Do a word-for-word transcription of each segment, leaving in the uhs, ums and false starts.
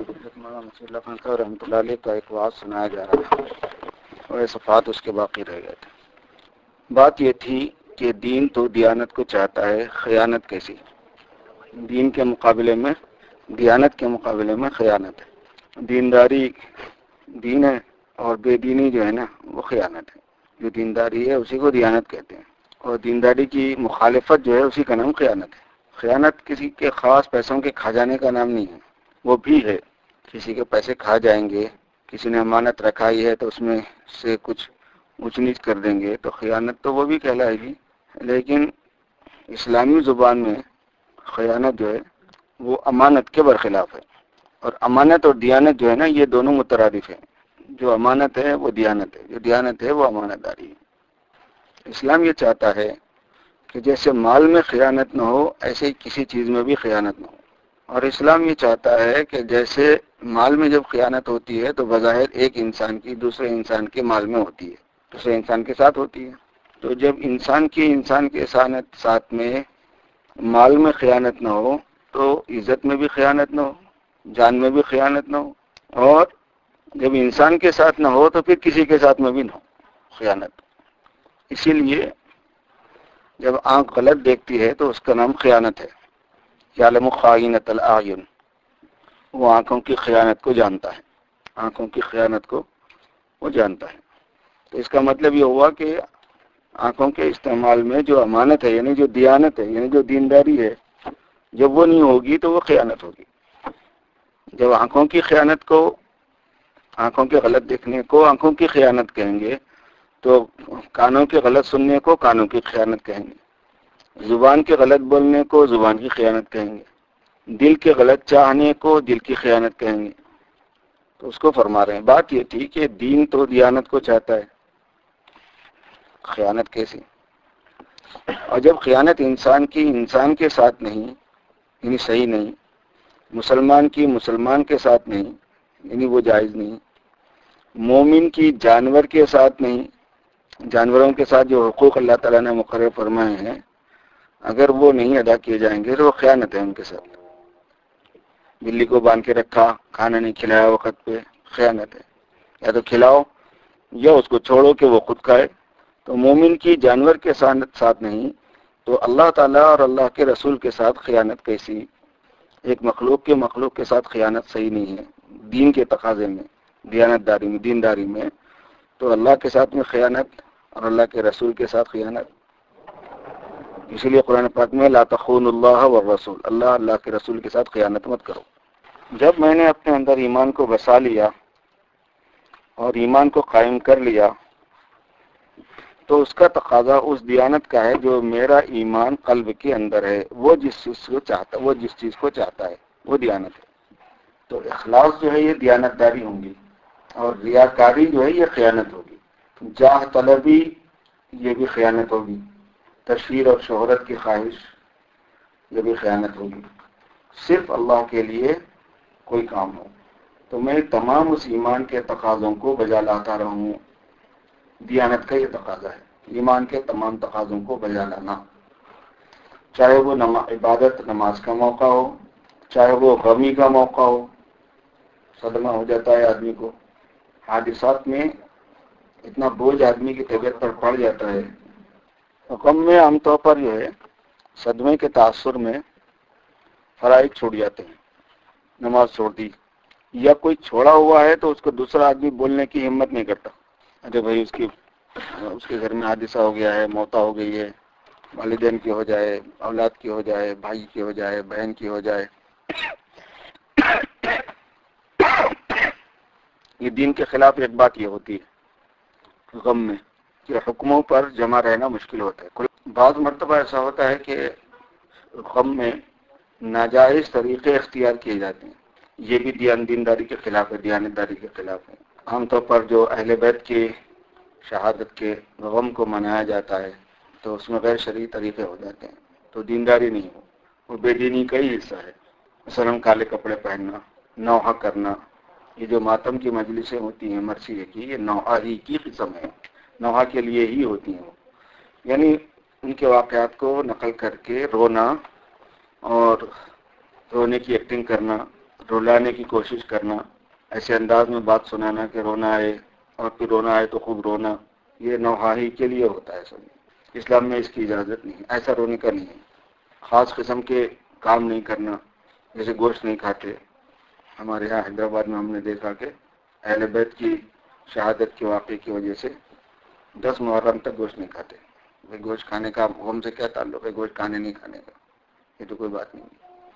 مولانا خان صاحب رحمۃ اللہ علیہ کا ایک واعظ سنایا جا رہا تھا اور صفات اس کے باقی رہ گئے تھے. بات یہ تھی کہ دین تو دیانت کو چاہتا ہے، خیانت کیسی؟ دین کے مقابلے میں دیانت کے مقابلے میں خیانت ہے. دینداری دین ہے اور بے دینی جو ہے نا وہ خیانت ہے. جو دینداری ہے اسی کو دیانت کہتے ہیں اور دینداری کی مخالفت جو ہے اسی کا نام خیانت ہے. خیانت کسی کے خاص پیسوں کے کھا جانے کا نام نہیں ہے، وہ بھی ہے. کسی کے پیسے کھا جائیں گے، کسی نے امانت رکھائی ہے تو اس میں سے کچھ اونچ نیچ کر دیں گے تو خیانت تو وہ بھی کہلائے گی. لیکن اسلامی زبان میں خیانت جو ہے وہ امانت کے برخلاف ہے. اور امانت اور دیانت جو ہے نا یہ دونوں مترادف ہیں. جو امانت ہے وہ دیانت ہے، جو دیانت ہے وہ امانت داری ہے. اسلام یہ چاہتا ہے کہ جیسے مال میں خیانت نہ ہو ایسے ہی کسی چیز میں بھی خیانت نہ ہو. اور اسلام یہ چاہتا ہے کہ جیسے مال میں جب خیانت ہوتی ہے تو بظاہر ایک انسان کی دوسرے انسان کے مال میں ہوتی ہے، دوسرے انسان کے ساتھ ہوتی ہے. تو جب انسان کی انسان کے ساتھ میں مال میں خیانت نہ ہو تو عزت میں بھی خیانت نہ ہو، جان میں بھی خیانت نہ ہو، اور جب انسان کے ساتھ نہ ہو تو پھر کسی کے ساتھ میں بھی نہ ہو خیانت. اسی لیے جب آنکھ غلط دیکھتی ہے تو اس کا نام خیانت ہے. یعلم خائنۃ الاعین، وہ آنکھوں کی خیانت کو جانتا ہے، آنکھوں کی خیانت کو وہ جانتا ہے. تو اس کا مطلب یہ ہوا کہ آنکھوں کے استعمال میں جو امانت ہے یعنی جو دیانت ہے یعنی جو دینداری ہے جب وہ نہیں ہوگی تو وہ خیانت ہوگی. جب آنکھوں کی خیانت کو، آنکھوں کے غلط دیکھنے کو آنکھوں کی خیانت کہیں گے تو کانوں کے غلط سننے کو کانوں کی خیانت کہیں گے، زبان کے غلط بولنے کو زبان کی خیانت کہیں گے، دل کے غلط چاہنے کو دل کی خیانت کہیں گے. تو اس کو فرما رہے ہیں بات یہ تھی کہ دین تو دیانت کو چاہتا ہے، خیانت کیسی؟ اور جب خیانت انسان کی انسان کے ساتھ نہیں یعنی صحیح نہیں، مسلمان کی مسلمان کے ساتھ نہیں یعنی وہ جائز نہیں، مومن کی جانور کے ساتھ نہیں، جانوروں کے ساتھ جو حقوق اللہ تعالیٰ نے مقرر فرمائے ہیں اگر وہ نہیں ادا کیے جائیں گے تو وہ خیانت ہے ان کے ساتھ. بلی کو باندھ کے رکھا، کھانا نہیں کھلایا وقت پہ، خیانت ہے. یا تو کھلاؤ یا اس کو چھوڑو کہ وہ خود کھائے. تو مومن کی جانور کے ساتھ نہیں تو اللہ تعالیٰ اور اللہ کے رسول کے ساتھ خیانت کیسی؟ ایک مخلوق کے مخلوق کے ساتھ خیانت صحیح نہیں ہے. دین کے تقاضے میں، دیانت داری میں، دینداری میں تو اللہ کے ساتھ میں خیانت اور اللہ کے رسول کے ساتھ خیانت. اسی لیے قرآن پاک میں لا تخونوا اللہ والرسول، اللہ اللہ کے رسول کے ساتھ خیانت مت کرو. جب میں نے اپنے اندر ایمان کو بسا لیا اور ایمان کو قائم کر لیا تو اس کا تقاضا اس دیانت کا ہے جو میرا ایمان قلب کے اندر ہے، وہ جس چیز کو چاہتا وہ جس چیز کو چاہتا ہے وہ دیانت ہے. تو اخلاص جو ہے یہ دیانت داری ہوں گی اور ریاکاری جو ہے یہ خیانت ہوگی. جاہ طلبی یہ بھی خیانت ہوگی، تشہیر اور شہرت کی خواہش یہ بھی خیانت ہوگی. صرف اللہ کے لیے کوئی کام ہو تو میں تمام اس ایمان کے تقاضوں کو بجا لاتا رہوں. دیانت کا یہ تقاضا ہے، ایمان کے تمام تقاضوں کو بجا لانا، چاہے وہ عبادت نماز کا موقع ہو، چاہے وہ غمی کا موقع ہو. صدمہ ہو جاتا ہے آدمی کو، حادثات میں اتنا بوجھ آدمی کی طبیعت پر پڑ جاتا ہے. غم میں عام طور پر جو ہے صدمے کے تاثر میں فرائض چھوڑ جاتے ہیں، نماز چھوڑ دی، یا کوئی چھوڑا ہوا ہے تو اس کو دوسرا آدمی بولنے کی ہمت نہیں کرتا. ارے بھائی اس کی اس کے گھر میں حادثہ ہو گیا ہے، موت ہو گئی ہے، والدین کی ہو جائے، اولاد کی ہو جائے، بھائی کی ہو جائے، بہن کی ہو جائے. یہ دین کے خلاف ایک بات یہ ہوتی ہے غم میں کہ حکموں پر جمع رہنا مشکل ہوتا ہے. بعض مرتبہ ایسا ہوتا ہے کہ غم میں ناجائز طریقے اختیار کیے جاتے ہیں، یہ بھی دیان دینداری کے خلاف ہے، دیانت داری کے خلاف ہے. عام طور پر جو اہل بیت کی شہادت کے غم کو منایا جاتا ہے تو اس میں غیر شرعی طریقے ہو جاتے ہیں تو دینداری نہیں ہو، وہ بے دینی کا ہی حصہ ہے. مثلا کالے کپڑے پہننا، نوحہ کرنا، یہ جو ماتم کی مجلسیں ہوتی ہیں مرثیے کی یہ نوحہ ہی کی قسم ہے، نوحہ کے لیے ہی ہوتی ہیں. یعنی ان کے واقعات کو نقل کر کے رونا اور رونے کی ایکٹنگ کرنا रुलाने की कोशिश करना, ऐसे अंदाज में बात सुनाना कि रोना आए اور پھر رونا آئے تو خوب رونا، یہ نوحاہی کے لیے ہوتا ہے سب۔ اسلام میں اس کی اجازت نہیں ہے، ایسا رونے کا نہیں ہے۔ خاص قسم کے کام نہیں کرنا، جیسے گوشت نہیں کھاتے۔ ہمارے یہاں حیدرآباد میں ہم نے دیکھا کہ اہل بیت کی شہادت کے واقعے کی وجہ سے دس محرم تک گوشت نہیں کھاتے۔ بھائی گوشت کھانے کا ہم سے کیا تعلق ہے؟ گوشت کھانے نہیں کھانے کا، یہ تو کوئی بات نہیں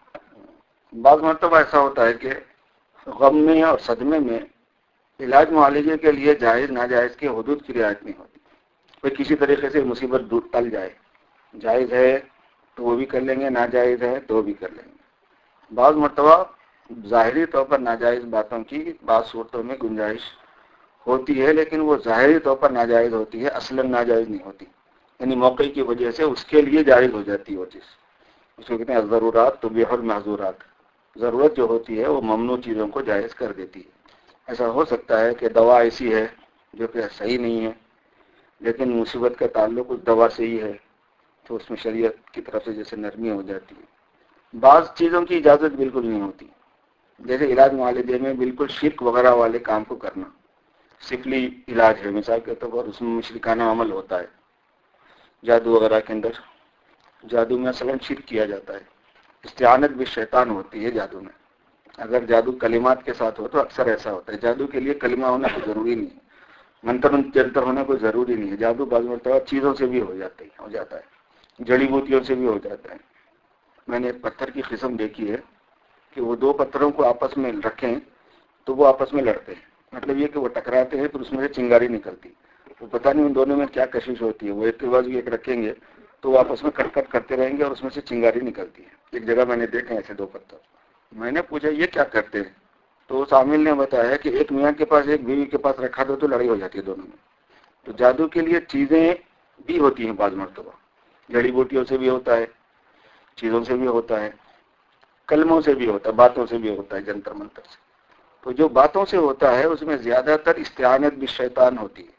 ہے۔ بعض مرتبہ ایسا ہوتا ہے کہ غم میں اور صدمے میں علاج معالجے کے لیے جائز ناجائز کے حدود کی رعایت نہیں ہوتی۔ کوئی کسی طریقے سے مصیبت دور ٹل جائے، جائز ہے تو وہ بھی کر لیں گے، ناجائز ہے تو بھی کر لیں گے۔ بعض مرتبہ ظاہری طور پر ناجائز باتوں کی بعض صورتوں میں گنجائش ہوتی ہے، لیکن وہ ظاہری طور پر ناجائز ہوتی ہے، اصلاً ناجائز نہیں ہوتی، یعنی موقع کی وجہ سے اس کے لیے جائز ہو جاتی ہے وہ چیز۔ اس کو کہتے ہیں ضرورات تبیح المحظورات، ضرورت جو ہوتی ہے وہ ممنوع چیزوں کو جائز کر دیتی ہے۔ ایسا ہو سکتا ہے کہ دوا ایسی ہے جو کہ صحیح نہیں ہے، لیکن مصیبت کا تعلق اس دوا سے ہی ہے، تو اس میں شریعت کی طرف سے جیسے نرمی ہو جاتی ہے۔ بعض چیزوں کی اجازت بالکل نہیں ہوتی، جیسے علاج معالجے میں بالکل شرک وغیرہ والے کام کو کرنا۔ سفلی علاج ہے مثال کے طور پر، اس میں مشرکانہ عمل ہوتا ہے، جادو وغیرہ کے اندر جادو میں اصلاً شرک کیا جاتا ہے، استعانت بھی شیطان ہوتی ہے جادو میں۔ اگر جادو کلمات کے ساتھ ہو تو اکثر ایسا ہوتا ہے، جادو کے لیے کلمہ ہونا کوئی ضروری نہیں ہے، منتر جنتر ہونا کوئی ضروری نہیں ہے۔ جادو بعض مرتبہ چیزوں سے بھی ہو جاتا ہے ہو جاتا ہے جڑی بوٹیوں سے بھی ہو جاتا ہے۔ میں نے ایک پتھر کی قسم دیکھی ہے کہ وہ دو پتھروں کو آپس میں رکھیں تو وہ آپس میں لڑتے ہیں، مطلب یہ کہ وہ ٹکراتے ہیں تو اس میں سے چنگاری نکلتی، وہ پتہ نہیں ان دونوں میں کیا کشش ہوتی ہے۔ وہ ایک کے بعد ایک رکھیں گے تو وہ آپس میں کٹ کٹ کرتے رہیں گے اور اس میں سے چنگاری نکلتی ہے۔ ایک جگہ میں نے دیکھا ایسے دو پتھر، میں نے پوچھا یہ کیا کرتے ہیں، تو اس عامل نے بتایا کہ ایک میاں کے پاس ایک بیوی کے پاس رکھا دو تو لڑائی ہو جاتی ہے دونوں میں۔ تو جادو کے لیے چیزیں بھی ہوتی ہیں، بعض مرتبہ جڑی بوٹیوں سے بھی ہوتا ہے، چیزوں سے بھی ہوتا ہے، کلموں سے بھی ہوتا ہے، باتوں سے بھی ہوتا ہے، جنتر منتر سے۔ تو جو باتوں سے ہوتا ہے اس میں زیادہ تر استعانت بھی شیطان ہوتی ہے،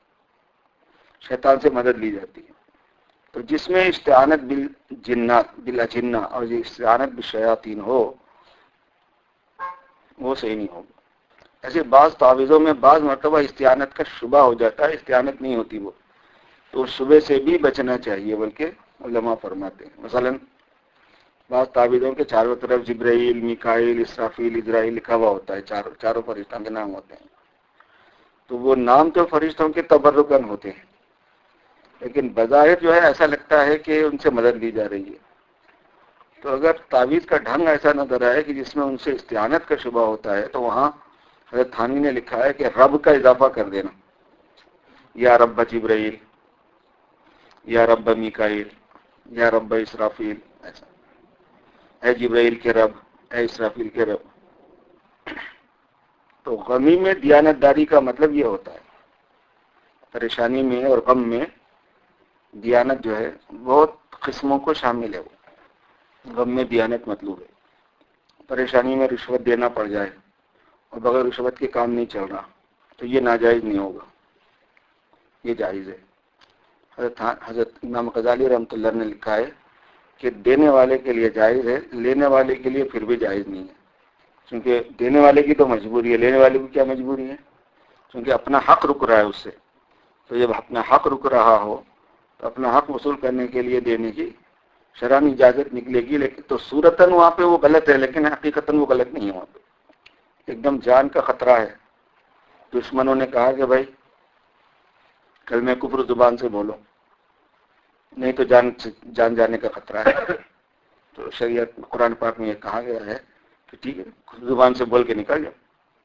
شیطان سے مدد لی جاتی ہے۔ تو جس میں استعانت بالجنات بالاجنہ اور یہ استعانت بالشیاطین ہو وہ صحیح نہیں ہوگا۔ ایسے بعض تعویذوں میں بعض مرتبہ استعانت کا شبہ ہو جاتا ہے، استعانت نہیں ہوتی وہ، تو اس شبے سے بھی بچنا چاہیے، بلکہ علماء فرماتے ہیں۔ مثلا بعض تعویذوں کے چاروں طرف جبرائیل، میکائیل، اسرافیل، اسرائیل لکھا ہوا ہوتا ہے، چاروں چاروں فرشتوں کے نام ہوتے ہیں، تو وہ نام تو فرشتوں کے تبرکاً ہوتے ہیں، لیکن بظاہر جو ہے ایسا لگتا ہے کہ ان سے مدد لی جا رہی ہے۔ تو اگر تعویذ کا ڈھنگ ایسا نظر آئے کہ جس میں ان سے استعانت کا شبہ ہوتا ہے تو وہاں حضرت تھانوی نے لکھا ہے کہ رب کا اضافہ کر دینا، یا رب جبرائیل، یا رب میکائیل، یا رب اسرافیل، ایسا، اے جبرائیل کے رب، اے اسرافیل کے رب۔ تو غمی میں دیانت داری کا مطلب یہ ہوتا ہے، پریشانی میں اور غم میں دیانت جو ہے بہت قسموں کو شامل ہے۔ وہ غم میں دیانت مطلوب ہے، پریشانی میں رشوت دینا پڑ جائے اور بغیر رشوت کے کام نہیں چل رہا تو یہ ناجائز نہیں ہوگا، یہ جائز ہے۔ حضرت حضرت امام غزالی رحمۃ اللہ نے لکھا ہے کہ دینے والے کے لیے جائز ہے، لینے والے کے لیے پھر بھی جائز نہیں ہے، کیونکہ دینے والے کی تو مجبوری ہے، لینے والے کی کیا مجبوری ہے؟ کیونکہ اپنا حق رک رہا ہے اس سے، تو جب اپنا حق رک رہا ہو تو اپنا حق وصول کرنے کے لیے دینے کی شرعی اجازت نکلے گی، لیکن تو صورتاً وہاں پہ وہ غلط ہے، لیکن حقیقتاً وہ غلط نہیں ہے، وہاں پہ ایک دم جان کا خطرہ ہے۔ دشمنوں نے کہا کہ بھائی کلمہ کفر زبان سے بولو، نہیں تو جان جان جانے کا خطرہ ہے۔ تو شریعت قرآن پاک میں یہ کہا گیا ہے کہ ٹھیک ہے زبان سے بول کے نکل جاؤ،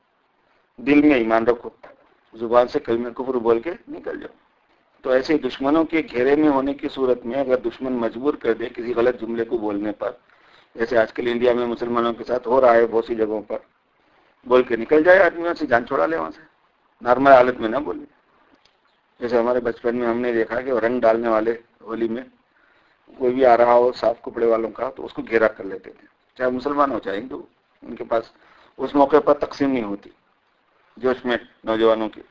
دل میں ایمان رکھو، زبان سے کلمہ کفر بول کے نکل جاؤ۔ تو ایسے دشمنوں کے گھیرے میں ہونے کی صورت میں اگر دشمن مجبور کر دے کسی غلط جملے کو بولنے پر، جیسے آج کل انڈیا میں مسلمانوں کے ساتھ ہو رہا ہے بہت سی جگہوں پر، بول کے نکل جائے آدمی، وہاں سے جان چھوڑا لے، وہاں سے نارمل حالت میں نہ بولے۔ جیسے ہمارے بچپن میں ہم نے دیکھا کہ رنگ ڈالنے والے ہولی میں کوئی بھی آ رہا ہو صاف کپڑے والوں کا تو اس کو گھیرا کر لیتے تھے، چاہے مسلمان ہو چاہے ہندو، ان کے پاس اس موقع پر تقسیم نہیں ہوتی جوش میں نوجوانوں کی۔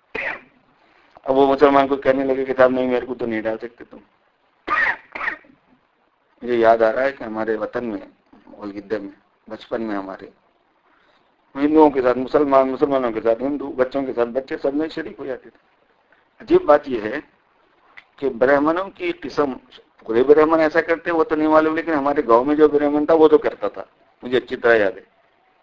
اب وہ مسلمان کو کہنے لگے کہ صاحب نہیں میرے کو تو نہیں ڈال سکتے تم۔ مجھے یاد آ رہا ہے کہ ہمارے وطن میں گلگدے میں بچپن میں ہمارے ہندوؤں کے ساتھ مسلمان، مسلمانوں کے ساتھ ہندو، بچوں کے ساتھ بچے، سب میں شریک ہو جاتے تھے۔ عجیب بات یہ ہے کہ برہمنوں کی قسم، پورے برہمن ایسا کرتے وہ تو نہیں معلوم، لیکن ہمارے گاؤں میں جو برہمن تھا وہ تو کرتا تھا، مجھے اچھی طرح یاد ہے۔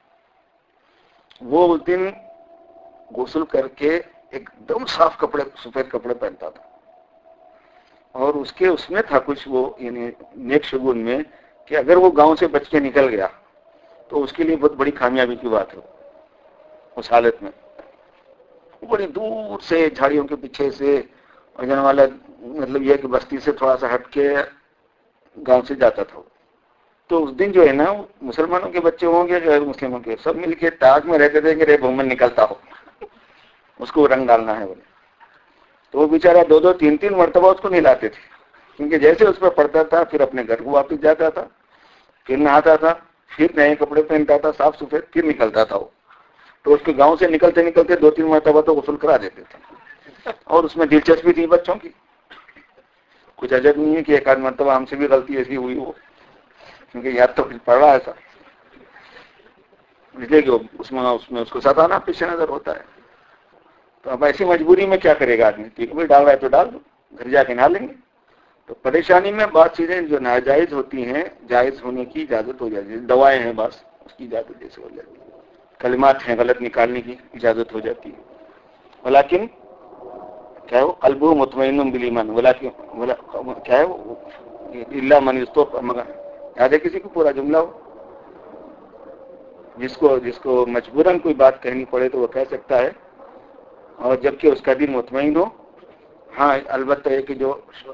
وہ اس دن غسل کر کے ایک دم صاف کپڑے، سفید کپڑے پہنتا تھا، اور اس کے اس میں تھا کچھ وہ یعنی نیک شگون میں کہ اگر وہ گاؤں سے بچ کے نکل گیا تو اس کے لیے بہت بڑی کامیابی کی بات ہے۔ اس حالت میں بڑی دور سے جھاڑیوں کے پیچھے سے وجن والا، مطلب یہ کہ بستی سے تھوڑا سا ہٹ کے گاؤں سے جاتا تھا۔ تو اس دن جو ہے نا مسلمانوں کے بچے ہوں گے، غیر مسلموں کے، سب مل کے تاج میں رہتے تھے کہ رے بھومن نکلتا ہو، اس کو رنگ ڈالنا ہے بولے۔ تو وہ بیچارہ دو دو تین تین مرتبہ اس کو نہلاتے تھے، کیونکہ جیسے اس پہ پڑتا تھا پھر اپنے گھر کو واپس جاتا تھا، پھر نہاتا تھا، پھر نئے کپڑے پہنتا تھا صاف سفید، پھر نکلتا تھا وہ۔ تو اس کے گاؤں سے نکلتے نکلتے دو تین مرتبہ تو غسل کرا دیتے تھے، اور اس میں دلچسپی تھی بچوں کی۔ کچھ عجب نہیں ہے کہ ایک آدھ مرتبہ ہم سے بھی غلطی ایسی ہوئی ہو، کیونکہ یاد تو پڑ رہا ہے ایسا، اس لیے کہ اس میں اس میں اس کو ستانا پیش نظر ہوتا ہے۔ تو اب ایسی مجبوری میں کیا کرے گا آدمی؟ ٹھیک بھی ڈال رہا ہے تو ڈال دو، گھر جا کے نہ لیں گے۔ تو پریشانی میں بعض چیزیں جو ناجائز ہوتی ہیں جائز ہونے کی اجازت ہو جاتی ہے، دوائیں ہیں بعض اس کی اجازت جیسے ہو جاتی ہے، کلمات ہیں غلط نکالنے کی اجازت ہو جاتی ہے۔ ولیکن کیا ہے وہ قلب مطمئن بالایمان، ولیکن کیا ہے وہ الا من یستوب، مگر یاد ہے کسی کو پورا جملہ ہو؟ جس کو جس کو مجبوراً کوئی بات کہنی پڑے تو وہ کہہ سکتا ہے، اور جبکہ اس کا دل مطمئن ہو۔ ہاں البتہ یہ کہ جو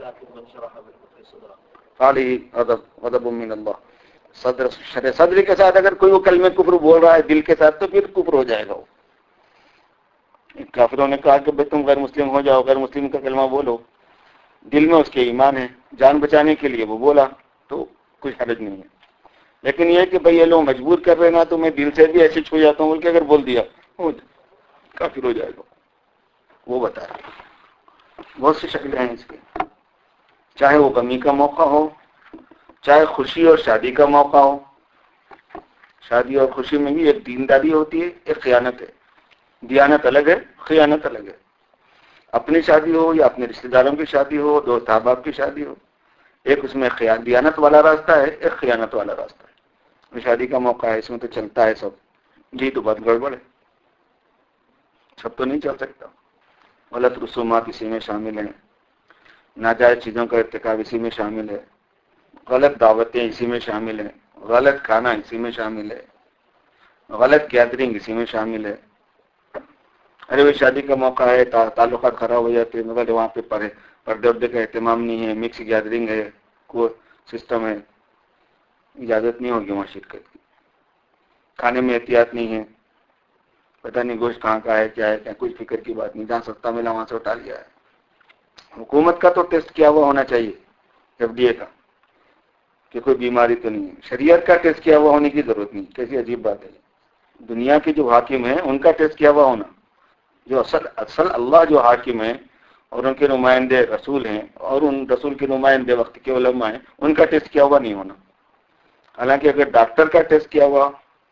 خالی ادب ادب من اللہ، صدر شرع صدر کے ساتھ اگر کوئی وہ کلمہ کفر بول رہا ہے دل کے ساتھ تو پھر کفر ہو جائے گا۔ وہ کافروں نے کہا کہ بھائی تم غیر مسلم ہو جاؤ، غیر مسلم کا کلمہ بولو، دل میں اس کے ایمان ہے، جان بچانے کے لیے وہ بولا تو کچھ حرج نہیں ہے۔ لیکن یہ کہ بھائی یہ لوگ مجبور کر رہے نا تو میں دل سے بھی ایسے چھو جاتا ہوں کہ اگر بول دیا کافر ہو جائے گا، وہ بتا رہا۔ بہت سی شکلیں ہیں اس کی، چاہے وہ غمی کا موقع ہو، چاہے خوشی اور شادی کا موقع ہو۔ شادی اور خوشی میں بھی ایک دینداری ہوتی ہے، ایک خیانت ہے۔ دیانت الگ ہے، خیانت الگ ہے۔ اپنی شادی ہو یا اپنے رشتہ داروں کی شادی ہو، دوست احباب کی شادی ہو، ایک اس میں خیانت دیانت والا راستہ ہے، ایک خیانت والا راستہ ہے۔ شادی کا موقع ہے، اس میں تو چلتا ہے سب، جی تو بہت گڑبڑ ہے، سب تو نہیں چل سکتا۔ غلط رسومات اسی میں شامل ہیں، ناجائز چیزوں کا ارتکاب اسی میں شامل ہے، غلط دعوتیں اسی میں شامل ہیں، غلط کھانا اسی میں شامل ہے، غلط گیدرنگ اسی میں شامل ہے۔ ارے وہ شادی کا موقع ہے، تعلقات خراب ہو جاتے ہیں، مگر وہاں پہ پردے وردے کا اہتمام نہیں ہے، مکس گیدرنگ ہے، کوئی سسٹم ہے، اجازت نہیں ہوگی وہاں شرکت کی۔ کھانے میں احتیاط نہیں ہے، پتہ نہیں گوشت کہاں کا ہے، کیا ہے، کیا کوئی فکر کی بات نہیں، جہاں سستا ملا وہاں سے اٹھا لیا ہے۔ حکومت کا تو ٹیسٹ کیا ہوا ہونا چاہیے، ایف ڈی اے کا، کہ کوئی بیماری تو نہیں ہے۔ شریعت کا ٹیسٹ کیا ہوا ہونے کی ضرورت نہیں، کیسی عجیب بات ہے۔ دنیا کے جو حاکم ہیں ان کا ٹیسٹ کیا ہوا ہونا، جو اصل اصل اللہ جو حاکم ہیں اور ان کے نمائندے رسول ہیں اور ان رسول کے نمائندے وقت کے علماء ہیں، ان کا ٹیسٹ کیا ہوا نہیں ہونا۔ حالانکہ اگر ڈاکٹر کا ٹیسٹ کیا ہوا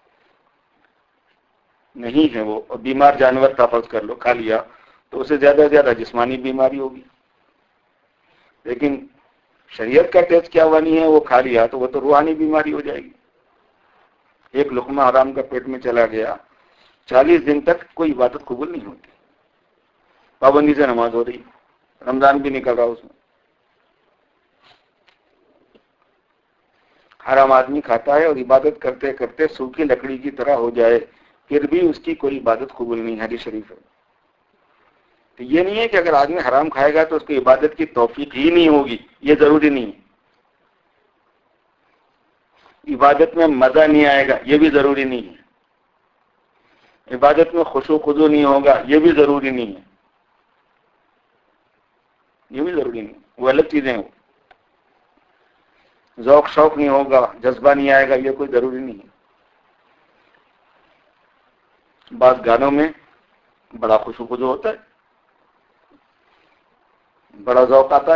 نہیں ہے وہ، اور بیمار جانور کا فرض کر لو کھا لیا، تو اسے زیادہ سے زیادہ جسمانی بیماری ہوگی۔ لیکن شریعت کا ٹیسٹ کیا ہوا نہیں ہے، وہ کھا لیا تو وہ تو روحانی بیماری ہو جائے گی۔ ایک لقمہ حرام کا پیٹ میں چلا گیا، چالیس دن تک کوئی عبادت قبول نہیں ہوتی، پابندی سے نماز ہو رہی، رمضان بھی نکل رہا اس میں۔ حرام آدمی کھاتا ہے اور عبادت کرتے کرتے سوکھی لکڑی کی طرح ہو جائے، پھر بھی اس کی کوئی عبادت قبول نہیں، حدیث شریف ہے۔ تو یہ نہیں ہے کہ اگر آدمی حرام کھائے گا تو اس کو عبادت کی توفیق ہی نہیں ہوگی، یہ ضروری نہیں ہے۔ عبادت میں مزہ نہیں آئے گا، یہ بھی ضروری نہیں ہے۔ عبادت میں خشوع خضوع نہیں ہوگا، یہ بھی ضروری نہیں ہے، یہ بھی ضروری نہیں، وہ الگ چیزیں ہیں۔ ذوق شوق نہیں ہوگا، جذبہ نہیں آئے گا، یہ کوئی ضروری نہیں ہے۔ بعض گانوں میں بڑا خشوع خضوع ہوتا ہے، بڑا ذوق آتا ہے،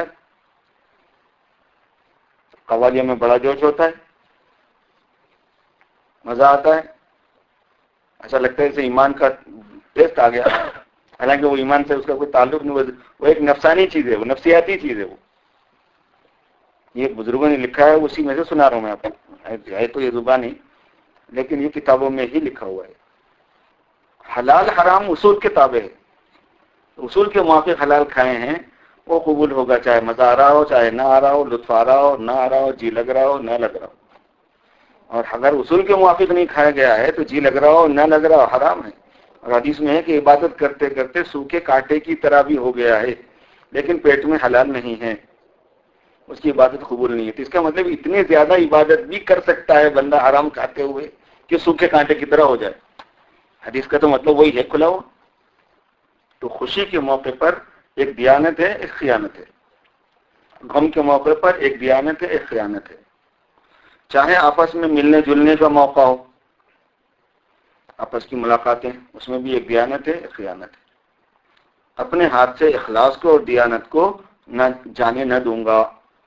قوالیوں میں بڑا جوش ہوتا ہے، مزہ آتا ہے، ایسا لگتا ہے جیسے ایمان کا ٹیسٹ آ گیا، حالانکہ وہ ایمان سے اس کا کوئی تعلق نہیں، وہ ایک نفسانی چیز ہے، وہ نفسیاتی چیز ہے. وہ یہ بزرگوں نے لکھا ہے، اسی میں سے سنا رہا ہوں میں آپ کو، ہے تو یہ زبانی لیکن یہ کتابوں میں ہی لکھا ہوا ہے. حلال حرام اصول کے تابع ہے، اصول کے موافق حلال کھائے ہیں وہ قبول ہوگا، چاہے مزہ آ رہا ہو چاہے نہ آ رہا ہو، لطف آ رہا ہو نہ آ رہا ہو، جی لگ رہا ہو نہ لگ رہا ہو. اور اگر اصول کے موافق نہیں کھایا گیا ہے تو جی لگ رہا ہو نہ لگ رہا ہو حرام ہے. اور حدیث میں ہے کہ عبادت کرتے کرتے سوکھے کانٹے کی طرح بھی ہو گیا ہے لیکن پیٹ میں حلال نہیں ہے، اس کی عبادت قبول نہیں ہے. تو اس کا مطلب اتنی زیادہ عبادت بھی کر سکتا ہے بندہ حرام کھاتے ہوئے کہ سوکھے کانٹے کی طرح ہو جائے. حدیث کا تو مطلب وہی ہے کھلا ہوا. تو خوشی کے موقع پر ایک دیانت ہے ایک خیانت ہے، غم کے موقع پر ایک دیانت ہے ایک خیانت ہے. چاہے آپس میں ملنے جلنے کا موقع ہو، آپس کی ملاقاتیں، اس میں بھی ایک دیانت ہے ایک خیانت ہے. اپنے ہاتھ سے اخلاص کو اور دیانت کو نہ جانے نہ دوں گا،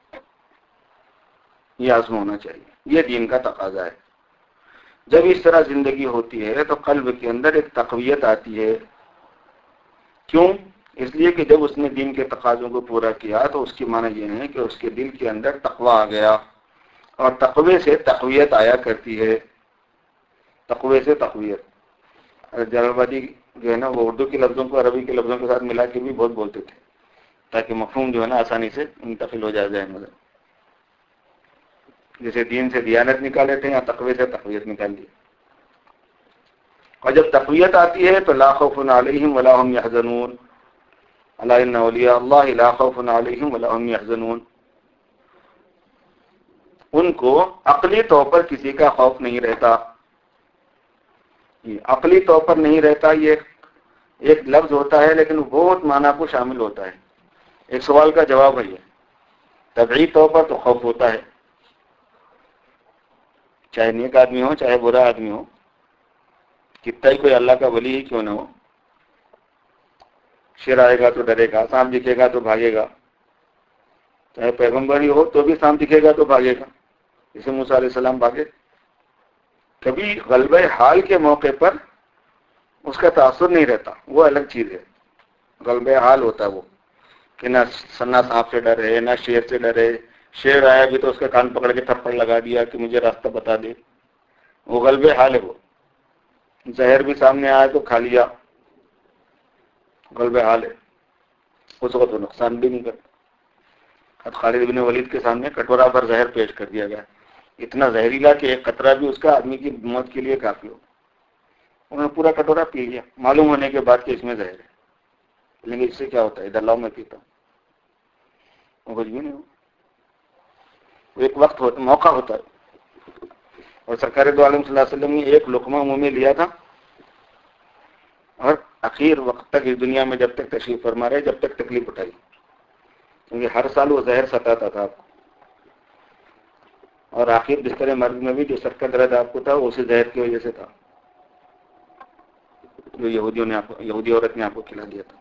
یہ عزم ہونا چاہیے، یہ دین کا تقاضا ہے. جب اس طرح زندگی ہوتی ہے تو قلب کے اندر ایک تقویت آتی ہے. کیوں؟ اس لیے کہ جب اس نے دین کے تقاضوں کو پورا کیا تو اس کی معنی یہ ہے کہ اس کے دل کے اندر تقوی آ گیا، اور تقوی سے تقویت آیا کرتی ہے. تقوی سے تقویت. جلال آبادی جو ہے نا وہ اردو کے لفظوں کو عربی کے لفظوں کے ساتھ ملا کے بھی بہت بولتے تھے تاکہ مفہوم جو ہے نا آسانی سے منتقل ہو جائے ذہن میں. جیسے دین سے دیانت نکالے تھے یا تقوی سے تقویت نکال لی. اور جب تقویت آتی ہے تو لا خوف علیہم ولا هم يحزنون، الا ان اولیاء اللہ لا خوف علیہم ولا هم يحزنون. ان کو عقلی طور پر کسی کا خوف نہیں رہتا. یہ عقلی طور پر نہیں رہتا، یہ ایک لفظ ہوتا ہے لیکن بہت معنی کو شامل ہوتا ہے. ایک سوال کا جواب ہے یہ. طبعی طور پر تو خوف ہوتا ہے، چاہے نیک آدمی ہو چاہے برا آدمی ہو، کتنا ہی کوئی اللہ کا ولی ہی کیوں نہ ہو. شیر آئے گا تو ڈرے گا، سانپ دکھے گا تو بھاگے گا، چاہے پیغمبر ہی ہو تو بھی سانپ دکھے گا تو بھاگے گا، جسے موسیٰ علیہ السلام بھاگے. کبھی غلبہ حال کے موقع پر اس کا تاثر نہیں رہتا، وہ الگ چیز ہے. غلبہ حال ہوتا ہے وہ کہ نہ سنا سانپ سے ڈرے نہ شیر سے ڈرے. شیر آیا بھی تو اس کا کان پکڑ کے تھپڑ لگا دیا کہ مجھے راستہ بتا دے، وہ غلبہ حال ہے. وہ زہر بھی سامنے آیا تو کھا لیا، غلبہ حال ہے، اس وقت وہ نقصان بھی نہیں کرتا. اب خالد بن ولید کے سامنے کٹورا پر زہر پیش کر دیا گیا، اتنا زہریلا کہ ایک قطرہ بھی اس کا آدمی کی موت کے لیے کافی ہو. انہوں نے پورا کٹورا پی لیا معلوم ہونے کے بعد کہ اس میں زہر ہے. لیکن اس سے کیا ہوتا ہے؟ ادھر لاؤ میں پیتا ہوں، وہ کچھ بھی نہیں ہو. ایک وقت ہوتا، موقع ہوتا ہے. اور سرکار دو عالم صلی اللہ علیہ وسلم نے ایک لقمہ منہ میں لیا تھا اور اخیر وقت تک اس دنیا میں جب تک تشریف فرما رہے جب تک تکلیف اٹھائی، کیونکہ ہر سال وہ زہر ستاتا تھا آپ کو. اور آخر بستر مرگ میں بھی جو سر کا درد آپ کو تھا وہ اسی زہر کی وجہ سے تھا جو یہودیوں نے آپ کو، یہودی عورت نے آپ کو کھلا دیا تھا.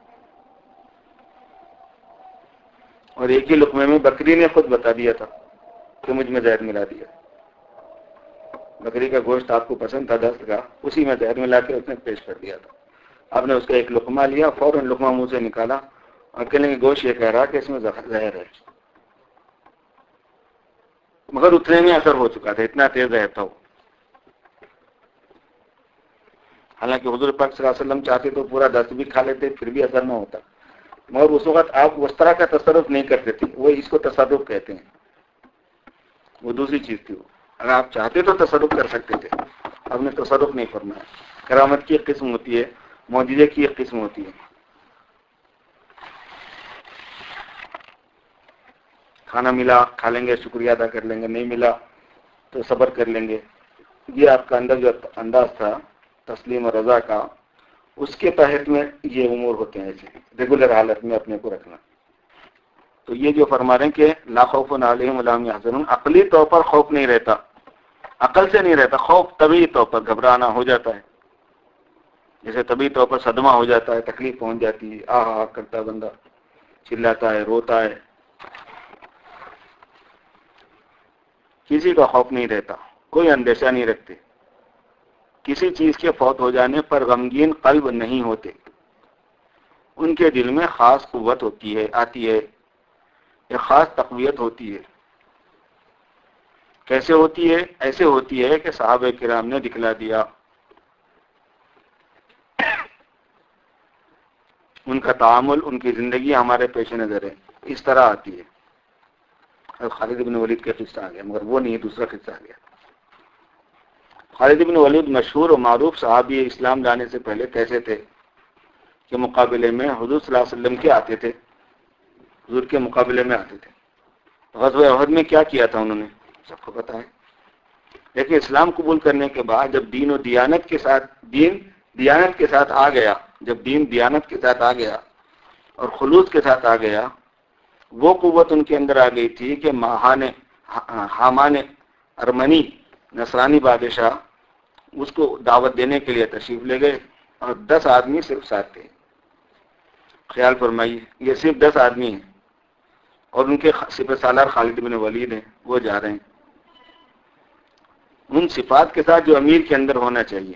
اور ایک ہی لقمے میں بکری نے خود بتا دیا تھا کہ مجھ میں زہر ملا دیا. بکری کا گوشت آپ کو پسند تھا دست کا، اسی میں زہر ملا کے اس نے پیش کر دیا تھا. آپ نے اس کا ایک لقمہ لیا، فوراً لقمہ منہ سے نکالا اور کہنے کی گوشت یہ کہہ رہا کہ اس میں زہر ہے، مگر اتنے میں اثر ہو چکا تھا، اتنا تیز زہر تھا وہ. حالانکہ حضور پاک صلی اللہ علیہ وسلم چاہتے تو پورا دست بھی کھا لیتے پھر بھی اثر نہ ہوتا، مگر اس وقت آپ اس طرح کا تصرف نہیں کرتے تھے. وہ اس کو تصرف کہتے ہیں، وہ دوسری چیز تھی. وہ اگر آپ چاہتے تو تصرف کر سکتے تھے، آپ نے تصرف نہیں فرمایا. کرامت کی ایک قسم ہوتی ہے، معجزے کی ایک قسم ہوتی ہے. کھانا ملا کھا لیں گے شکریہ ادا کر لیں گے، نہیں ملا تو صبر کر لیں گے. یہ آپ کا اندر جو انداز تھا تسلیم اور رضا کا، اس کے تحت میں یہ امور ہوتے ہیں ایسے ریگولر حالت میں اپنے کو رکھنا. تو یہ جو فرما رہے ہیں کہ لا خوف علیہم ولا هم يحزنون، عقلی طور پر خوف نہیں رہتا، عقل سے نہیں رہتا. خوف طبعی طور پر گھبرانا ہو جاتا ہے، جیسے طبعی طور پر صدمہ ہو جاتا ہے، تکلیف پہنچ جاتی ہے، آہ آہ کرتا ہے بندہ، چلاتا ہے، روتا ہے. کسی کا خوف نہیں رہتا، کوئی اندیشہ نہیں رکھتے، کسی چیز کے فوت ہو جانے پر غمگین قلب نہیں ہوتے، ان کے دل میں خاص قوت ہوتی ہے آتی ہے، ایک خاص تقویت ہوتی ہے۔ کیسے ہوتی ہے؟ ایسے ہوتی ہے کہ صحابہ کرام نے دکھلا دیا، ان کا تعامل، ان کی زندگی ہمارے پیش نظر ہے، اس طرح آتی ہے۔ خالد بن ولید کا قصہ آ گیا، مگر وہ نہیں، دوسرا قصہ آ گیا۔ خالد بن ولید مشہور و معروف صحابی، اسلام لانے سے پہلے کیسے تھے کہ مقابلے میں حضور صلی اللہ علیہ وسلم کے آتے تھے، حضور کے مقابلے میں آتے تھے۔ غزوہ احد میں کیا کیا تھا انہوں نے سب کو پتا ہے، لیکن اسلام قبول کرنے کے بعد جب دین و دیانت کے ساتھ دین دیانت کے ساتھ آ گیا جب دین دیانت کے ساتھ آ گیا اور خلوص کے ساتھ آ گیا، وہ قوت ان کے اندر آ گئی تھی کہ ماہان حامان ارمنی نصرانی بادشاہ اس کو دعوت دینے کے لیے تشریف لے گئے، اور دس آدمی صرف ساتھ تھے۔ خیال فرمائیے، یہ صرف دس آدمی ہیں اور ان کے سپہ سالار خالد بن ولید ہیں، وہ جا رہے ہیں ان صفات کے ساتھ جو امیر کے اندر ہونا چاہیے۔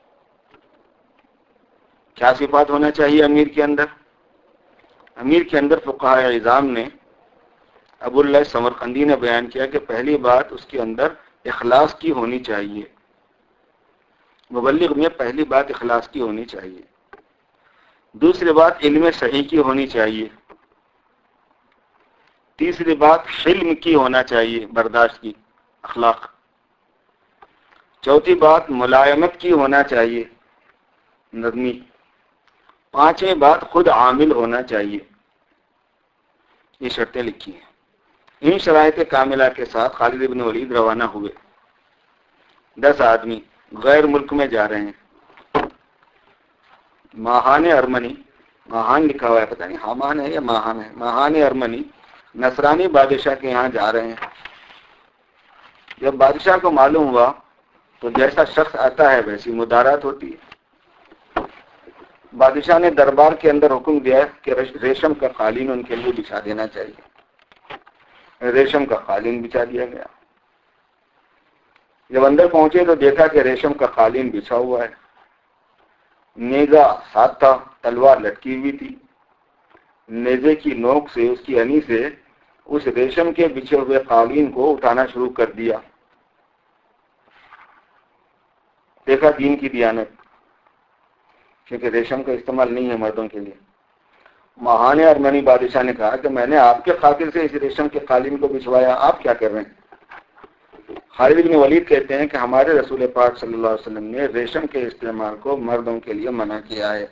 کیا صفات ہونا چاہیے امیر کے اندر؟ امیر کے اندر فقہاء اعظام نے، ابو اللہ سمرقندی نے بیان کیا کہ پہلی بات اس کے اندر اخلاص کی ہونی چاہیے، مبلغ میں پہلی بات اخلاص کی ہونی چاہیے۔ دوسری بات علم صحیح کی ہونی چاہیے۔ تیسری بات حلم کی ہونا چاہیے، برداشت کی، اخلاق۔ چوتھی بات ملائمت کی ہونا چاہیے، نرمی۔ پانچویں بات خود عامل ہونا چاہیے۔ یہ شرطیں لکھی ہیں۔ ان شرائط کاملہ کے ساتھ خالد بن ولید روانہ ہوئے۔ دس آدمی غیر ملک میں جا رہے ہیں۔ ماہان ارمنی، ماہان لکھا ہوا ہے، پتہ نہیں حامان ہے یا ماہان ہے، ماہان ارمنی نصرانی بادشاہ کے یہاں جا رہے ہیں۔ جب بادشاہ کو معلوم ہوا تو جیسا شخص آتا ہے ویسی مدارات ہوتی ہے۔ بادشاہ نے دربار کے اندر حکم دیا کہ ریشم کا قالین ان کے لیے بچھا دینا چاہیے۔ ریشم کا قالین بچھا دیا گیا۔ جب اندر پہنچے تو دیکھا کہ ریشم کا قالین بچھا ہوا ہے، نیزہ ساتھ تھا، تلوار لٹکی ہوئی تھی۔ نیزے کی نوک سے، اس کی ہنی سے اس ریشم کے بچھے ہوئے قالین کو اٹھانا شروع کر دیا۔ دیکھا دین کی دیانت، کیونکہ ریشم کا استعمال نہیں ہے مردوں کے لیے۔ ماہان ارمنی بادشاہ نے کہا کہ میں نے آپ کے خاطر سے اس ریشم کے قالین کو بچھوایا، آپ کیا کر رہے ہیں؟ خالد بن ولید کہتے ہیں کہ ہمارے رسول پاک صلی اللہ علیہ وسلم نے ریشم کے استعمال کو مردوں کے لیے منع کیا ہے،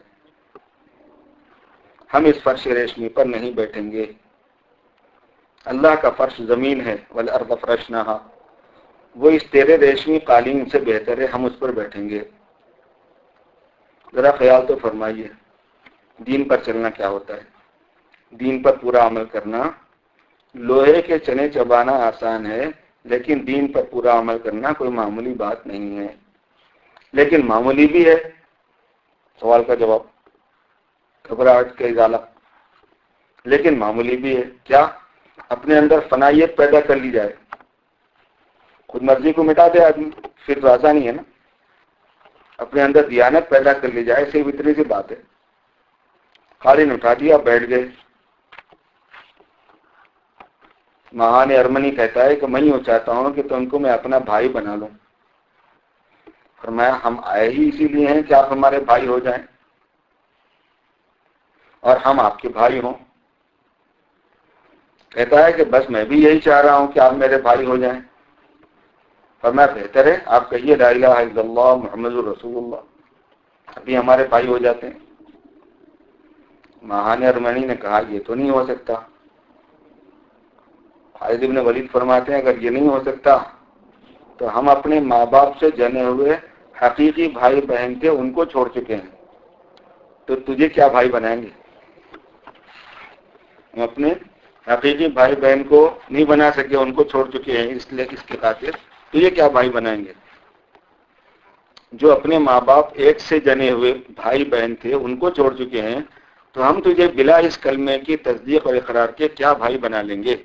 ہم اس فرش ریشمی پر نہیں بیٹھیں گے، اللہ کا فرش زمین ہے، والارض فرشناہا، وہ اس تیرے ریشمی قالین سے بہتر ہے، ہم اس پر بیٹھیں گے۔ ذرا خیال تو فرمائیے، دین پر چلنا کیا ہوتا ہے، دین پر پورا عمل کرنا۔ لوہے کے چنے چبانا آسان ہے، لیکن دین پر پورا عمل کرنا کوئی معمولی بات نہیں ہے، لیکن معمولی بھی ہے۔ سوال کا جواب، گھبراہٹ کا ازالہ، لیکن معمولی بھی ہے۔ کیا؟ اپنے اندر فنائیت پیدا کر لی جائے، خود مرضی کو مٹا دے آدمی، پھر تو آسانی ہے نا۔ اپنے اندر دیانت پیدا کر لی جائے، صرف اتنی سی بات ہے۔ قالین اٹھا دیا، بیٹھ گئے۔ ماہان ارمنی کہتا ہے کہ میں یوں چاہتا ہوں کہ تم کو میں اپنا بھائی بنا لوں۔ فرمایا ہم آئے ہی اسی لیے ہیں کہ آپ ہمارے بھائی ہو جائیں اور ہم آپ کے بھائی ہوں۔ کہتا ہے کہ بس میں بھی یہی چاہ رہا ہوں کہ آپ میرے بھائی ہو جائیں۔ فرمایا بہتر ہے آپ کہیے لا الہ الا اللہ محمد رسول اللہ، ابھی ہمارے بھائی ہو جاتے ہیں۔ ماہان ارمنی نے کہا یہ تو نہیں ہو سکتا۔ خالد بن ولید فرماتے ہیں اگر یہ نہیں ہو سکتا تو ہم اپنے ماں باپ سے جنے ہوئے حقیقی بھائی بہن تھے ان کو چھوڑ چکے ہیں، تو تجھے کیا بھائی بنائیں گے؟ ہم اپنے حقیقی بھائی بہن کو نہیں بنا سکے، ان کو چھوڑ چکے ہیں، اس لیے اس کے خاطر تجھے کیا بھائی بنائیں گے؟ جو اپنے ماں باپ ایک سے جنے ہوئے بھائی بہن تھے ان کو چھوڑ چکے ہیں، تو ہم تجھے بلا اس کلمے کی تصدیق اور اقرار کے کیا بھائی بنا لیں گے؟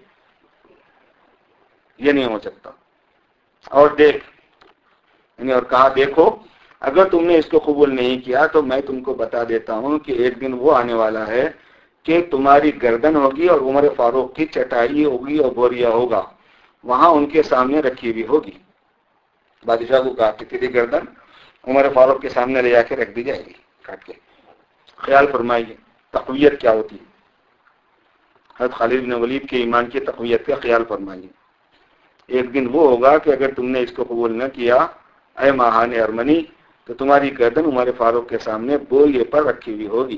یہ نہیں ہو سکتا۔ اور دیکھ، یعنی اور کہا دیکھو اگر تم نے اس کو قبول نہیں کیا تو میں تم کو بتا دیتا ہوں کہ ایک دن وہ آنے والا ہے کہ تمہاری گردن ہوگی اور عمر فاروق کی چٹائی ہوگی اور بوریا ہوگا، وہاں ان کے سامنے رکھی ہوئی ہوگی. بادشاہ کو کہا کہ تیری گردن عمر فاروق کے سامنے لے جا کے رکھ دی جائے گی کاٹ کے. خیال فرمائیے تقویت کیا ہوتی ہے. حضرت خالد بن ولید کے ایمان کی تقویت کا خیال فرمائیے. ایک دن وہ ہوگا کہ اگر تم نے اس کو قبول نہ کیا اے ماہان ارمنی تو تمہاری گردن عمر فاروق کے سامنے بوریے پر رکھی ہوئی ہوگی.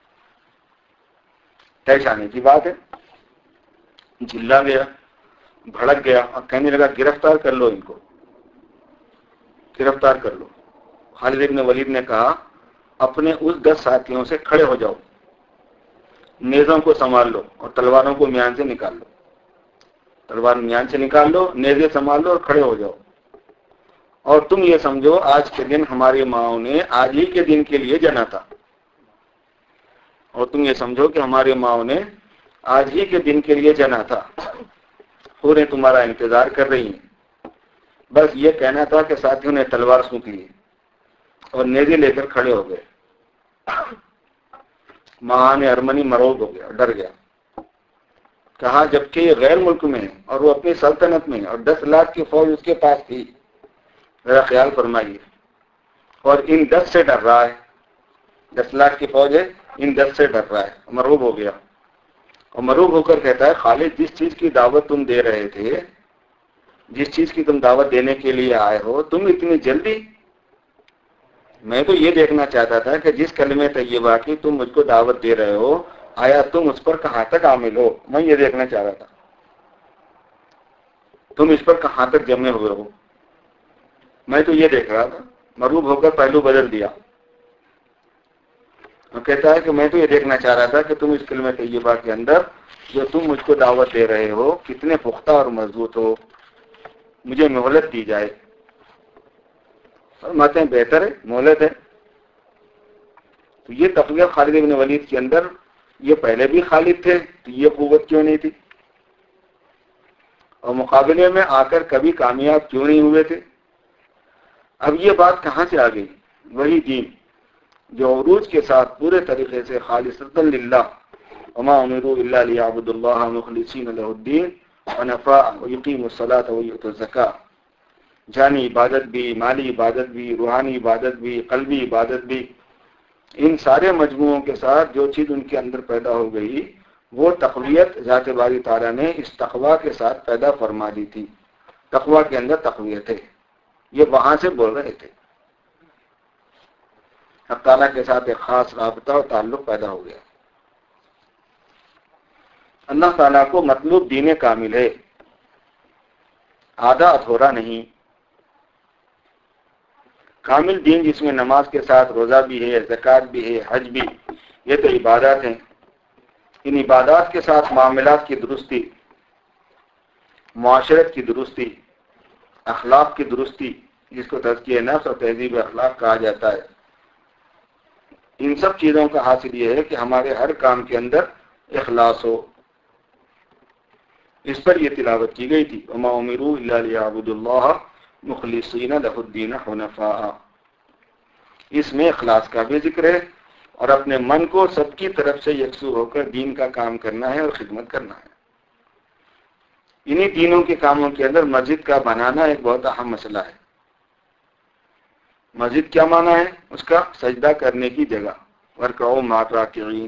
پریشانی کی بات ہے. جلا گیا، بھڑک گیا اور کہنے لگا گرفتار کر لو ان کو، گرفتار کر لو. خالد بن ولید نے کہا اپنے اس دس ساتھیوں سے کھڑے ہو جاؤ، نیزوں کو سنبھال لو اور تلواروں کو میان سے نکال لو. تلوار میان سے نکال لو، نیزے سنبھال لو اور کھڑے ہو جاؤ. اور تم یہ سمجھو آج کے دن ہماری ماؤں نے آج ہی کے دن کے لیے جنا تھا، اور تم یہ سمجھو کہ ہماری ماؤں نے آج ہی کے دن کے لیے جنا تھا. حوریں تمہارا انتظار کر رہی ہیں. بس یہ کہنا تھا کہ ساتھیوں نے تلوار سونپ لی اور نیزے لے کر کھڑے ہو گئے. ماہان ارمنی مرعوب ہو گیا، ڈر گیا. کہا جبکہ یہ غیر ملک میں ہے اور وہ اپنی سلطنت میں اور دس لاکھ کی فوج اس کے پاس تھی. ذرا خیال فرمائیے. اور ان دس سے ڈر رہا ہے، دس لاکھ کی فوج ہے، ان دس سے ڈر رہا ہے. مرعوب ہو گیا اور مرعوب ہو کر کہتا ہے خالد جس چیز کی دعوت تم دے رہے تھے، جس چیز کی تم دعوت دینے کے لیے آئے ہو، تم اتنی جلدی؟ میں تو یہ دیکھنا چاہتا تھا کہ جس کلمہ طیبہ کی تم مجھ کو دعوت دے رہے ہو آیا تم اس پر کہاں تک عامل ہو. میں یہ دیکھنا چاہ رہا تھا تم اس پر کہاں تک جمے ہوئے ہو. میں تو یہ دیکھ رہا تھا. مرعوب ہو کر پہلو بدل دیا اور کہتا ہے کہ میں تو یہ دیکھنا چاہ رہا تھا کہ تم اس کلمہ طیبہ کے اندر جو تم مجھ کو دعوت دے رہے ہو کتنے پختہ اور مضبوط ہو. مجھے مہلت دی جائے. فرماتے ہیں بہتر ہے مہلت ہے. تو یہ تقویت خالد بن ولید کے اندر، یہ پہلے بھی خالد تھے تو یہ قوت کیوں نہیں تھی؟ اور مقابلے میں آ کر کبھی کامیاب کیوں نہیں ہوئے تھے؟ اب یہ بات کہاں سے آ گئی؟ وہی دین جو عروج کے ساتھ پورے طریقے سے خالصۃ للہ وما امروا الا ليعبدوا الله مخلصین له الدین ونفاء ويقيموا الصلاة ويؤتوا الزکاة، جانی عبادت بھی، مالی عبادت بھی، روحانی عبادت بھی، قلبی عبادت بھی، ان سارے مجموعوں کے ساتھ جو چیز ان کے اندر پیدا ہو گئی وہ تقویت ذات باری تعالیٰ نے اس تقوی کے ساتھ پیدا فرما دی تھی. تقوی کے اندر تقویت ہے. یہ وہاں سے بول رہے تھے. حق تعالیٰ کے ساتھ ایک خاص رابطہ اور تعلق پیدا ہو گیا. اللہ تعالیٰ کو مطلوب دین کامل ہے، آدھا ادھورا نہیں. کامل دین جس میں نماز کے ساتھ روزہ بھی ہے، زکوٰۃ بھی ہے، حج بھی، یہ تو عبادات ہیں. ان عبادات کے ساتھ معاملات کی درستی، معاشرت کی درستی، اخلاق کی درستی جس کو تزکیہ نفس اور تہذیب اخلاق کہا جاتا ہے، ان سب چیزوں کا حاصل یہ ہے کہ ہمارے ہر کام کے اندر اخلاص ہو. اس پر یہ تلاوت کی گئی تھی وما امروا الا ليعبدوا الله مخلصین لہ الدین حنفاء. اس میں اخلاص کا بھی ذکر ہے اور اپنے من کو سب کی طرف سے یکسو ہو کر دین کا کام کرنا ہے اور خدمت کرنا ہے. انہی دینوں کے کاموں کے اندر مسجد کا بنانا ایک بہت اہم مسئلہ ہے. مسجد کیا معنی ہے؟ اس کا سجدہ کرنے کی جگہ. ورکعوا مع الراکعین.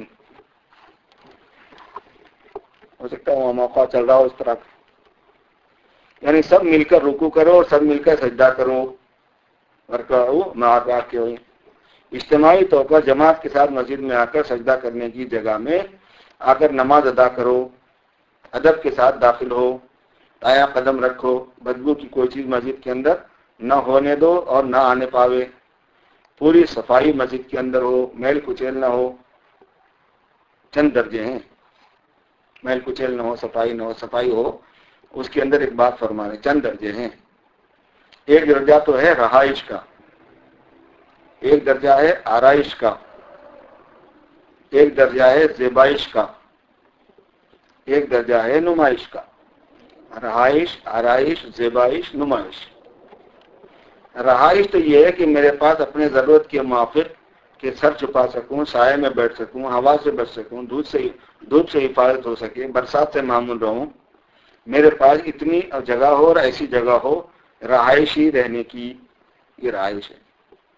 ہو سکتا ہے وہ موقع چل رہا ہو اس طرح کا، یعنی سب مل کر رکوع کرو اور سب مل کر سجدہ کرو. ورکعوا مع الراکعین. اجتماعی طور پر جماعت کے ساتھ مسجد میں آ کر سجدہ کرنے کی جگہ میں آ کر نماز ادا کرو، ادب کے ساتھ داخل ہو، دایاں قدم رکھو، بدبو کی کوئی چیز مسجد کے اندر نہ ہونے دو اور نہ آنے پاوے. پوری صفائی مسجد کے اندر ہو، میل کچیل نہ ہو. چند درجے ہیں، میل کچیل نہ ہو، صفائی نہ ہو. صفائی ہو اس کے اندر ایک بات فرما رہے، چند درجے ہیں. ایک درجہ تو ہے رہائش کا، ایک درجہ ہے آرائش کا، ایک درجہ ہے زیبائش کا، ایک درجہ ہے نمائش کا. رہائش، آرائش، زیبائش، نمائش. رہائش تو یہ ہے کہ میرے پاس اپنے ضرورت کے موافق کہ سر چھپا سکوں، سائے میں بیٹھ سکوں، ہوا سے بچ سکوں، دھوپ سے دھوپ سے حفاظت ہو سکے، برسات سے معمول رہوں، میرے پاس اتنی جگہ ہو اور ایسی جگہ ہو رہائش ہی رہنے کی، یہ رہائش ہے۔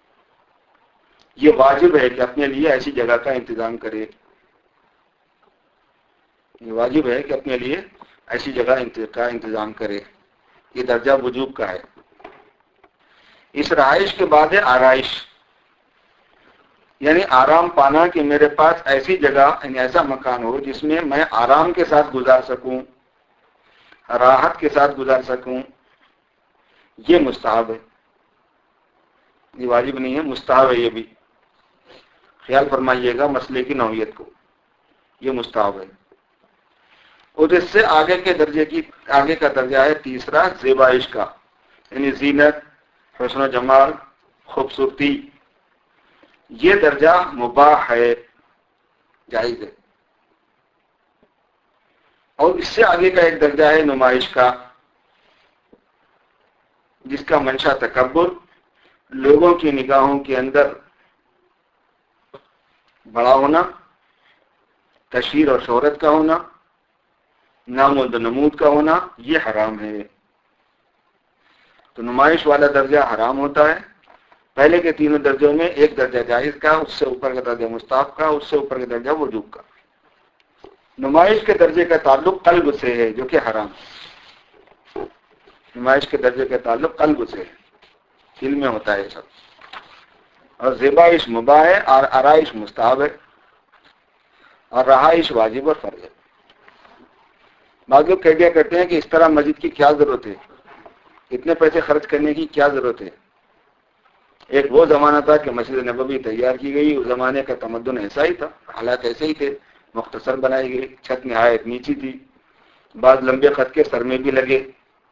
یہ واجب ہے کہ اپنے لیے ایسی جگہ کا انتظام کرے، یہ واجب ہے کہ اپنے لیے ایسی جگہ کا انتظام کرے، یہ درجہ وجوب کا ہے۔ اس رہائش کے بعد ہے آرائش، یعنی آرام پانا کہ میرے پاس ایسی جگہ یعنی ایسا مکان ہو جس میں میں آرام کے ساتھ گزار سکوں، راحت کے ساتھ گزار سکوں، یہ مستحب ہے، یہ واجب نہیں ہے، مستحب ہے۔ یہ بھی خیال فرمائیے گا مسئلے کی نوعیت کو، یہ مستحب ہے۔ اور اس سے آگے کے درجے کی آگے کا درجہ ہے تیسرا زیبائش کا، یعنی زینت، حسن و جمال، خوبصورتی، یہ درجہ مباح ہے، جائز ہے۔ اور اس سے آگے کا ایک درجہ ہے نمائش کا، جس کا منشا تکبر، لوگوں کی نگاہوں کے اندر بڑا ہونا، تشہیر اور شہرت کا ہونا، نام و نمود کا ہونا، یہ حرام ہے۔ تو نمائش والا درجہ حرام ہوتا ہے۔ پہلے کے تینوں درجوں میں ایک درجہ جائز کا، اس سے اوپر کا درجہ مستحب کا، اس سے اوپر کا درجہ وجوب کا۔ نمائش کے درجے کا تعلق قلب سے ہے، جو کہ حرام ہے۔ نمائش کے درجے کا تعلق قلب سے ہے، دل میں ہوتا ہے سب۔ اور زیبائش مباح ہے، اور آرائش مستحب ہے، اور رہائش واجب اور فرض ہے۔ بعض لوگ کہہ دیا کرتے ہیں کہ اس طرح مسجد کی کیا ضرورت ہے، اتنے پیسے خرچ کرنے کی کیا ضرورت ہے۔ ایک وہ زمانہ تھا کہ مسجد نبوی تیار کی گئی، اس زمانے کا تمدن ایسا ہی تھا، حالات ایسے ہی تھے، مختصر بنائی گئی، چھت نہایت نیچی تھی، بعض لمبے خط کے سر میں بھی لگے،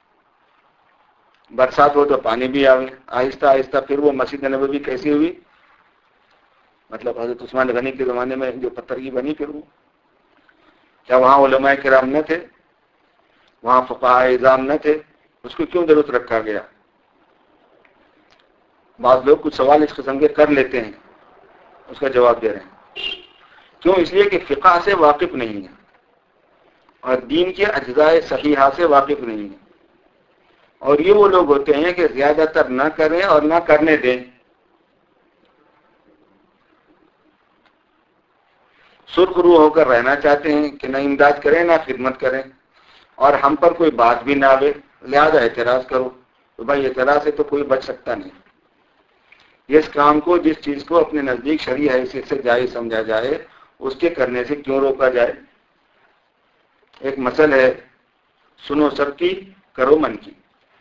برسات ہو تو پانی بھی آوے۔ آہستہ آہستہ پھر وہ مسجد نبوی کیسی ہوئی، مطلب حضرت عثمان غنی کے زمانے میں جو پتھر کی بنی، پھر وہ کیا وہاں علماء کرام نہ تھے، وہاں فقہاء اعظام نہ تھے، اس کو کیوں درست رکھا گیا؟ بعض لوگ کچھ سوال اس قسم کے کر لیتے ہیں، اس کا جواب دے رہے ہیں۔ کیوں؟ اس لیے کہ فقہ سے واقف نہیں ہے اور دین کے اجزاء صحیحہ سے واقف نہیں ہے، اور یہ وہ لوگ ہوتے ہیں کہ زیادہ تر نہ کریں اور نہ کرنے دیں، سرخ روح ہو کر رہنا چاہتے ہیں کہ نہ امداد کریں نہ خدمت کریں، اور ہم پر کوئی بات بھی نہ آوے، لہذا اعتراض کرو۔ تو بھائی اعتراض سے تو کوئی بچ سکتا نہیں۔ اس کام کو، جس چیز کو اپنے نزدیک شرعی حیثیت سے جائز سمجھا جائے، اس کے کرنے سے کیوں روکا جائے؟ ایک مثل ہے، سنو سب کی کرو من کی،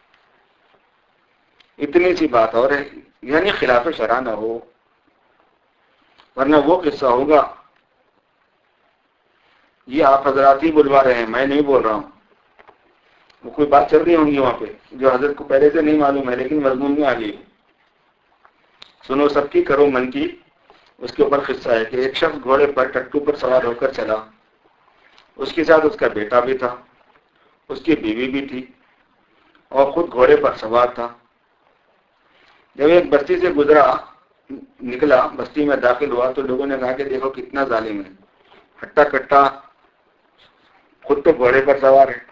اتنی سی بات اور ہے، یعنی خلاف شرع نہ ہو، ورنہ وہ قصہ ہوگا۔ یہ آپ حضرات ہی بلوا رہے ہیں، میں نہیں بول رہا ہوں، وہ کوئی بات چل رہی ہوں گی وہاں پہ جو حضرت کو پہلے سے نہیں معلوم ہے، لیکن مضمون میں آ گئی۔ سنو سب کی کرو من کی، اس کے اوپر قصہ ہے کہ ایک شخص گھوڑے پر ٹٹو پر سوار ہو کر چلا، اس کے ساتھ اس کا بیٹا بھی تھا، اس کی بیوی بھی تھی، اور خود گھوڑے پر سوار تھا۔ جب ایک بستی سے گزرا نکلا، بستی میں داخل ہوا، تو لوگوں نے کہا کہ دیکھو کتنا ظالم ہے، ہٹا کٹا، خود تو گھوڑے پر سوار ہے،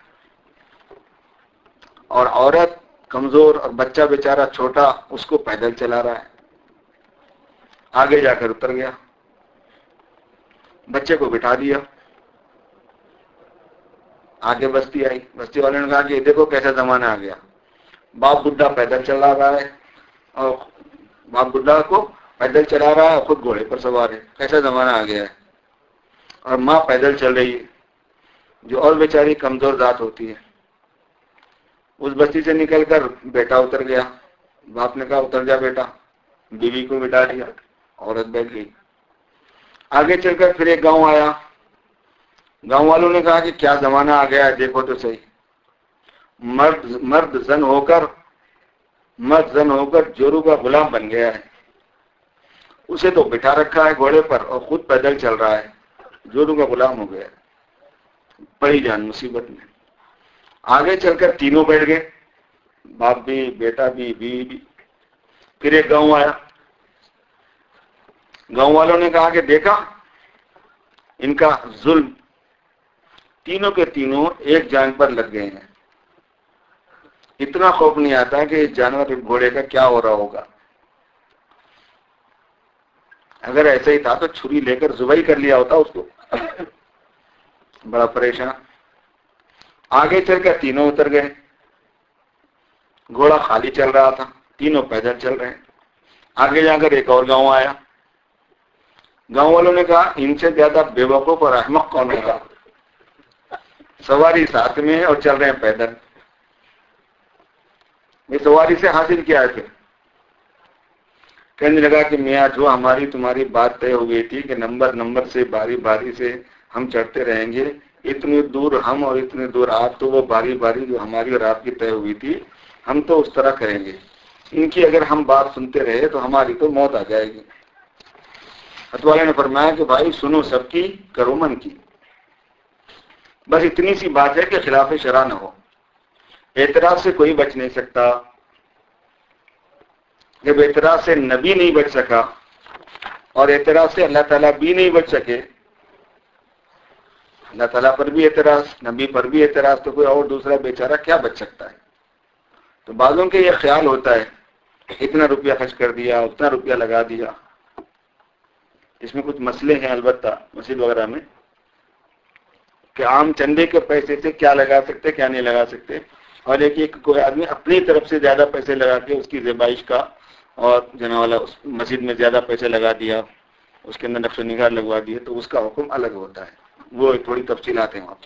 اور عورت کمزور اور بچہ بیچارہ چھوٹا اس کو پیدل چلا رہا ہے۔ آگے جا کر اتر گیا، بچے کو بٹھا دیا، آگے بستی آئی، بستی والوں نے کہا کہ دیکھو کیسا زمانہ آ گیا، باپ بڈھا پیدل چلا رہا ہے، اور باپ بڈھا کو پیدل چلا رہا ہے، خود گھوڑے پر سوار ہے، کیسا زمانہ آ گیا ہے، اور ماں پیدل چل رہی ہے، جو اور بیچاری کمزور ذات ہوتی ہے۔ اس بستی سے نکل کر بیٹا اتر گیا، باپ نے کہا اتر جا بیٹا، بیوی کو بٹھا دیا، عورت بیٹھ گئی۔ آگے چل کر پھر ایک گاؤں آیا، گاؤں والوں نے کہا کہ کیا زمانہ آ گیا ہے، دیکھو تو صحیح، مرد مرد زن ہو کر مرد زن ہو کر جورو کا غلام بن گیا ہے، اسے تو بٹھا رکھا ہے گھوڑے پر اور خود پیدل چل رہا ہے، جورو کا غلام ہو گیا ہے، پڑی جان مصیبت میں۔ آگے چل کر تینوں بیٹھ گئے، باپ بھی، بیٹا بھی، بیوی بھی، پھر ایک گاؤں آیا، گاؤں والوں نے کہا کہ دیکھا ان کا ظلم، تینوں کے تینوں ایک جان پر لگ گئے ہیں، اتنا خوف نہیں آتا کہ اس جانور اس گھوڑے کا کیا ہو رہا ہوگا، اگر ایسا ہی تھا تو چھری لے کر ذبح کر لیا ہوتا اس کو۔ بڑا پریشان، آگے چل کر تینوں اتر گئے، گھوڑا خالی چل رہا تھا، تینوں پیدل چل رہے ہیں۔ آگے جا کر ایک اور گاؤں آیا، گاؤں والوں نے کہا ان سے زیادہ بے وقوف اور احمق کون ہوگا، سواری ساتھ میں اور چل رہے ہیں پیدل۔ یہ سواری سے حاصل کیا ہے؟ پھر کہنے لگا کہ میاں جو ہماری تمہاری بات طے ہو گئی تھی کہ نمبر نمبر سے باری باری سے ہم چڑھتے رہیں گے، اتنی دور ہم اور اتنی دور آپ، تو وہ باری باری جو ہماری اور آپ کی طے ہوئی تھی ہم تو اس طرح کریں گے، ان کی اگر ہم بات سنتے رہے تو ہماری تو موت آ جائے گی۔ حضرت والا نے فرمایا کہ بھائی سنو سب کی، کرو من کی، بس اتنی سی بات ہے کہ خلاف شرع نہ ہو۔ اعتراض سے کوئی بچ نہیں سکتا، جب اعتراض سے نبی نہیں بچ سکا اور اعتراض سے اللہ تعالیٰ بھی نہیں بچ سکے، اللہ تعالیٰ پر بھی اعتراض، نبی پر بھی اعتراض، تو کوئی اور دوسرا بیچارہ کیا بچ سکتا ہے؟ تو بعضوں کے یہ خیال ہوتا ہے اتنا روپیہ خرچ کر دیا، اتنا روپیہ لگا دیا۔ اس میں کچھ مسئلے ہیں البتہ مسجد وغیرہ میں، کہ عام چندے کے پیسے سے کیا لگا سکتے کیا نہیں لگا سکتے، اور ایک ایک کوئی آدمی اپنی طرف سے زیادہ پیسے لگا کے اس کی زیبائش کا اور جنا والا اس مسجد میں زیادہ پیسے لگا دیا، اس کے اندر نقش و نگار لگوا دیے، تو اس کا حکم الگ ہوتا ہے، وہ تھوڑی تفصیلات ہیں وہاں۔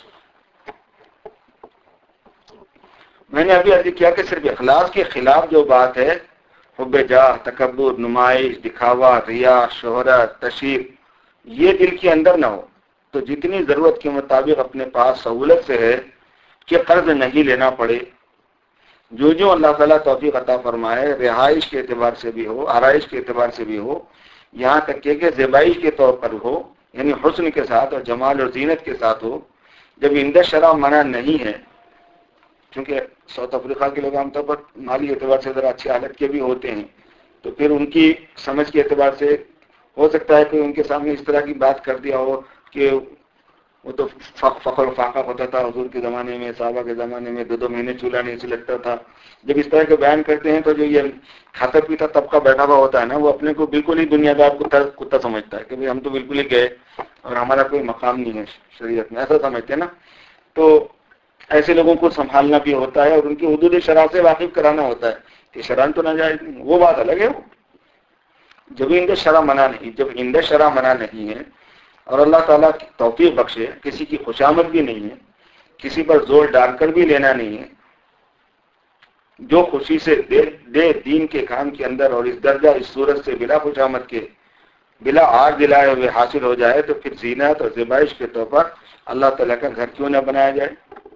میں نے ابھی عرض کیا کہ صرف اخلاص کے خلاف جو بات ہے، حب جاہ، تکبر، نمائش، دکھاوا، ریا، شہرت، تشہیر، یہ دل کے اندر نہ ہو تو جتنی ضرورت کے مطابق اپنے پاس سہولت سے ہے کہ قرض نہیں لینا پڑے، جو جو اللہ تعالیٰ توفیق عطا فرمائے، رہائش کے اعتبار سے بھی ہو، آرائش کے اعتبار سے بھی ہو، یہاں تک کہ کہ زیبائش کے طور پر ہو، یعنی حسن کے ساتھ اور جمال اور زینت کے ساتھ ہو، جب عند شرع منع نہیں ہے، کیونکہ ساؤتھ افریقہ کے لوگ عام طور پر مالی اعتبار سے ذرا اچھی حالت کے بھی ہوتے ہیں، تو پھر ان کی سمجھ کے اعتبار سے ہو سکتا ہے کہ ان کے سامنے اس طرح کی بات کر دیا ہو کہ وہ تو فخر و فاقہ ہوتا تھا حضور کے زمانے میں، صحابہ کے زمانے میں دو دو مہینے چولہا نہیں سلگتا تھا۔ جب اس طرح کے بیان کرتے ہیں تو جو یہ کھاتا پیتا طبقہ بیٹھا ہوا ہوتا ہے نا، وہ اپنے کو بالکل ہی دنیا دار کتا کتا سمجھتا ہے کہ ہم تو بالکل ہی گئے اور ہمارا کوئی مقام نہیں ہے شریعت میں، ایسا سمجھتے ہیں نا۔ تو ایسے لوگوں کو سنبھالنا بھی ہوتا ہے اور ان کی حدود شرع سے واقف کرانا ہوتا ہے کہ شرع تو نہ جائے، وہ بات الگ ہے۔ وہ جب عند شرع منع نہیں، جب عند شرع منع نہیں ہے اور اللہ تعالیٰ کی توفیق بخشے، کسی کی خوشامد بھی نہیں ہے، کسی پر زور ڈال کر بھی لینا نہیں ہے، جو خوشی سے دے, دے دین کے کام کے اندر اور اس درجہ اس صورت سے بلا خوشامد کے، بلا آر دلائے ہوئے حاصل ہو جائے، تو پھر زینت اور زیبائش کے طور پر اللہ تعالیٰ کا گھر کیوں نہ بنایا جائے۔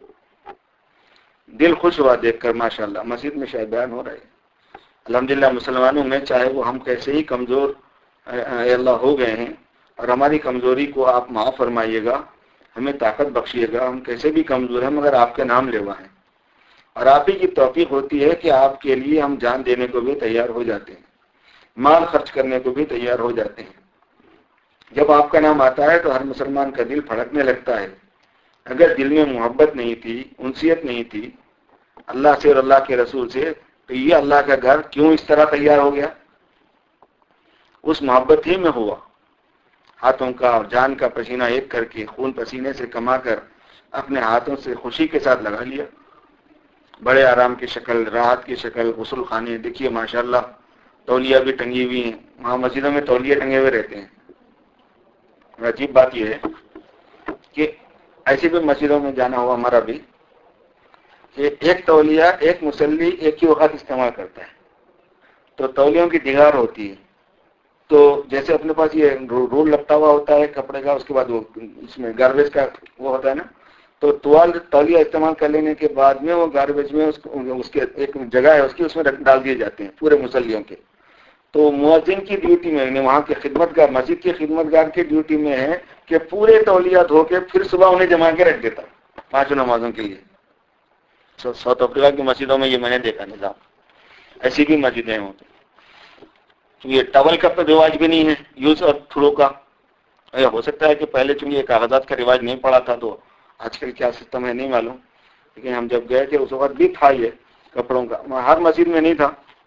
دل خوش ہوا دیکھ کر، ماشاءاللہ مسجد میں شاید بیان ہو رہا ہے، الحمدللہ مسلمانوں میں چاہے وہ ہم کیسے ہی کمزور اے اللہ ہو گئے ہیں، اور ہماری کمزوری کو آپ معاف فرمائیے گا، ہمیں طاقت بخشیے گا، ہم کیسے بھی کمزور ہیں مگر آپ کے نام لیوا ہیں، اور آپ ہی کی توفیق ہوتی ہے کہ آپ کے لیے ہم جان دینے کو بھی تیار ہو جاتے ہیں، مال خرچ کرنے کو بھی تیار ہو جاتے ہیں۔ جب آپ کا نام آتا ہے تو ہر مسلمان کا دل پھڑکنے لگتا ہے۔ اگر دل میں محبت نہیں تھی، انسیت نہیں تھی اللہ سے اور اللہ کے رسول سے، تو یہ اللہ کا گھر کیوں اس طرح تیار ہو گیا؟ اس محبت ہی میں ہوا، ہاتھوں کا اور جان کا پسینہ ایک کر کے، خون پسینے سے کما کر اپنے ہاتھوں سے خوشی کے ساتھ لگا لیا، بڑے آرام کی شکل، راحت کی شکل، غسل خانے دیکھیے ماشاءاللہ، تولیہ بھی ٹنگی ہوئی ہیں، وہاں مسجدوں میں تولیے ٹنگے ہوئے رہتے ہیں۔ عجیب بات یہ ہے کہ ایسی بھی مسجدوں میں جانا ہوا ہمارا بھی، کہ ایک تولیہ ایک مصلی ایک ہی وقت استعمال کرتا ہے، تو تولیوں کی دیوار ہوتی ہے، تو جیسے اپنے پاس یہ رول لپٹا ہوا ہوتا ہے کپڑے کا، اس کے بعد وہ اس میں گاربیج کا وہ ہوتا ہے نا، تو توال تولیہ استعمال کر لینے کے بعد میں وہ گاربیج میں اس, اس کے ایک جگہ ہے اس کی، اس میں ڈال دیے جاتے ہیں پورے مصلیوں کے۔ تو مؤذن کی ڈیوٹی میں، یعنی وہاں کے خدمت گار، مسجد کے خدمت گار کی ڈیوٹی میں ہے کہ پورے تولیہ دھو کے پھر صبح انہیں جما کے رکھ دیتا پانچوں نمازوں کے لیے۔ ساؤتھ افریقہ کی مسجدوں میں یہ میں نے دیکھا نظام، ایسی بھی مسجدیں ہوتی۔ چونکہ یہ ٹاول کا رواج بھی نہیں ہے یوز اور تھرو کا. ہو سکتا ہے کہ پہلے چونکہ یہ کاغذات کا رواج نہیں پڑا تھا تو آج کل کیا سسٹم ہے نہیں معلوم، لیکن ہم جب گئے تھے اس وقت بھی تھا یہ کپڑوں کا. ہر مسجد میں نہیں تھا،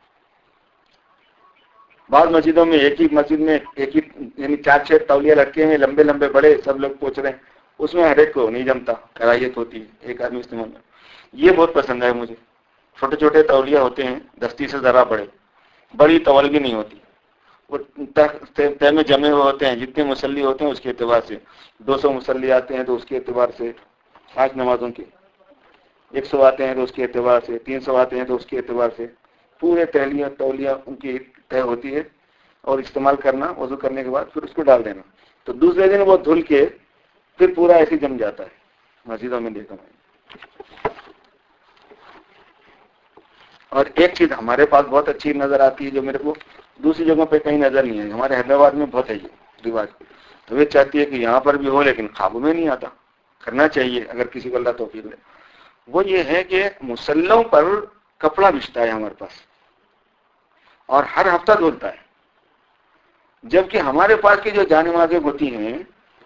بعض مسجدوں میں ایک ہی مسجد میں ایک ہی یعنی چار چھ تولیہ رکھے ہیں لمبے لمبے بڑے، سب لوگ پوچھ رہے ہیں، اس میں ہر ایک کو نہیں جمتا، کراہیت ہوتی ہے ایک آدمی استعمال میں. یہ بہت پسند ہے مجھے. چھوٹے چھوٹے تولیہ ہوتے ہیں دستی سے ذرا بڑے، بڑی طول بھی نہیں ہوتی، وہ طے میں جمے ہوئے ہوتے ہیں، جتنے مسلی ہوتے ہیں اس کے اعتبار سے. دو سو مسلی آتے ہیں تو اس کے اعتبار سے، پانچ نمازوں کے ایک سو آتے ہیں تو اس کے اعتبار سے، تین سو آتے ہیں تو اس کے اعتبار سے پورے تہلیہ تولیہ ان کی طے ہوتی ہے. اور استعمال کرنا وضو کرنے کے بعد پھر اس کو ڈال دینا، تو دوسرے دن وہ دھل کے پھر پورا ایسے جم جاتا ہے، مسجدوں میں دیکھا میں. اور ایک چیز ہمارے پاس بہت اچھی نظر آتی ہے جو میرے کو دوسری جگہوں پہ کہیں نظر نہیں ہے، ہمارے حیدرآباد میں بہت ہے یہ رواج. طبیعت چاہتی ہے کہ یہاں پر بھی ہو لیکن خوابوں میں نہیں آتا، کرنا چاہیے اگر کسی کو اللہ توفیق دے. وہ یہ ہے کہ مسلوں پر کپڑا بچھتا ہے ہمارے پاس اور ہر ہفتہ دھلتا ہے، جبکہ ہمارے پاس کی جو جانمازیں ہوتی ہیں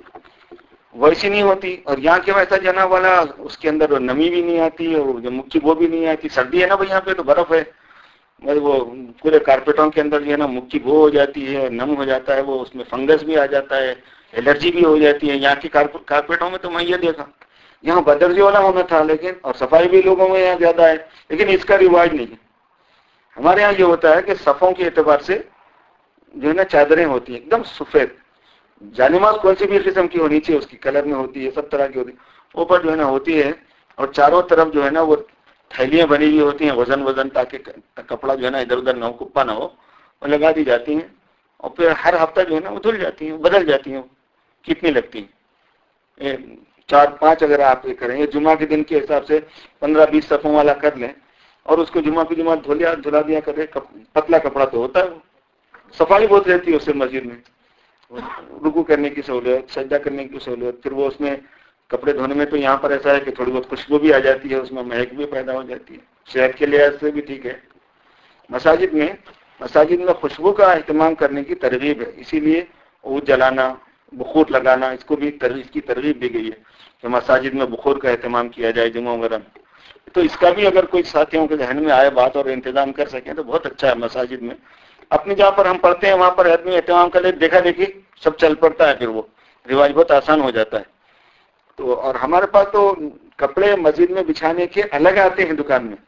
ویسی نہیں ہوتی. اور یہاں کے ویسا جنا والا اس کے اندر نمی بھی نہیں آتی اور جو مکھی وہ بھی نہیں آتی. سردی ہے نا بھائی یہاں پہ تو برف ہے، وہ پورے کارپیٹوں کے اندر جو ہے نا مکھی بو ہو جاتی ہے، نم ہو جاتا ہے، وہ اس میں فنگس بھی آ جاتا ہے، الرجی بھی ہو جاتی ہے. یہاں کی کارپیٹوں میں تو میں یہ دیکھا یہاں بدرجی والا ہونا تھا، لیکن اور صفائی بھی لوگوں میں یہاں زیادہ ہے، لیکن اس کا رواج نہیں ہے. ہمارے یہاں یہ ہوتا ہے کہ صفوں کے اعتبار سے جو ہے نا چادریں ہوتی ہیں ایک دم سفید. جانماز کون سی بھی قسم کی ہونی چاہیے، اس کی کلر میں ہوتی ہے، سب طرح کی ہوتی ہے، اوپر جو ہے نا ہوتی ہے. اور چاروں طرف جو ہے نا وہ تھیلیاں بنی ہوئی ہوتی ہیں وزن وزن تاکہ کپڑا جو ہے نا ادھر ادھر نہ ہو، کپا نہ ہو، وہ لگا دی جاتی ہیں. اور پھر ہر ہفتہ جو ہے نا وہ دھل جاتی ہیں، بدل جاتی ہیں. کتنی لگتی ہیں؟ چار پانچ اگر آپ یہ کریں، جمعہ کے دن کے حساب سے پندرہ بیس صفوں والا کر لیں اور اس کو جمعہ کی جمعہ دھولیا دھلا دیا کرے. پتلا کپڑا تو ہوتا ہے، صفائی بہت رہتی ہے اس سے مسجد میں. رکوع کرنے کی سہولت، سجدہ کرنے کی سہولت. پھر وہ اس میں کپڑے دھونے میں تو یہاں پر ایسا ہے کہ تھوڑی بہت خوشبو بھی آ جاتی ہے، اس میں مہک بھی پیدا ہو جاتی ہے، صحت کے لحاظ سے بھی ٹھیک ہے. مساجد میں مساجد میں خوشبو کا اہتمام کرنے کی ترغیب ہے، اسی لیے عود جلانا، بخور لگانا، اس کو بھی اس کی ترغیب دی گئی ہے کہ مساجد میں بخور کا اہتمام کیا جائے جمعہ وغیرہ میں. تو اس کا بھی اگر کوئی ساتھیوں کے ذہن میں آئے بات اور انتظام کر سکیں تو بہت اچھا ہے. مساجد میں اپنی جہاں پر ہم پڑھتے ہیں وہاں پر آدمی اہتمام کر لے، دیکھا دیکھی سب چل پڑتا ہے، پھر وہ رواج بہت آسان ہو جاتا ہے. تو اور ہمارے پاس تو کپڑے مسجد میں بچھانے کے الگ آتے ہیں دکان میں.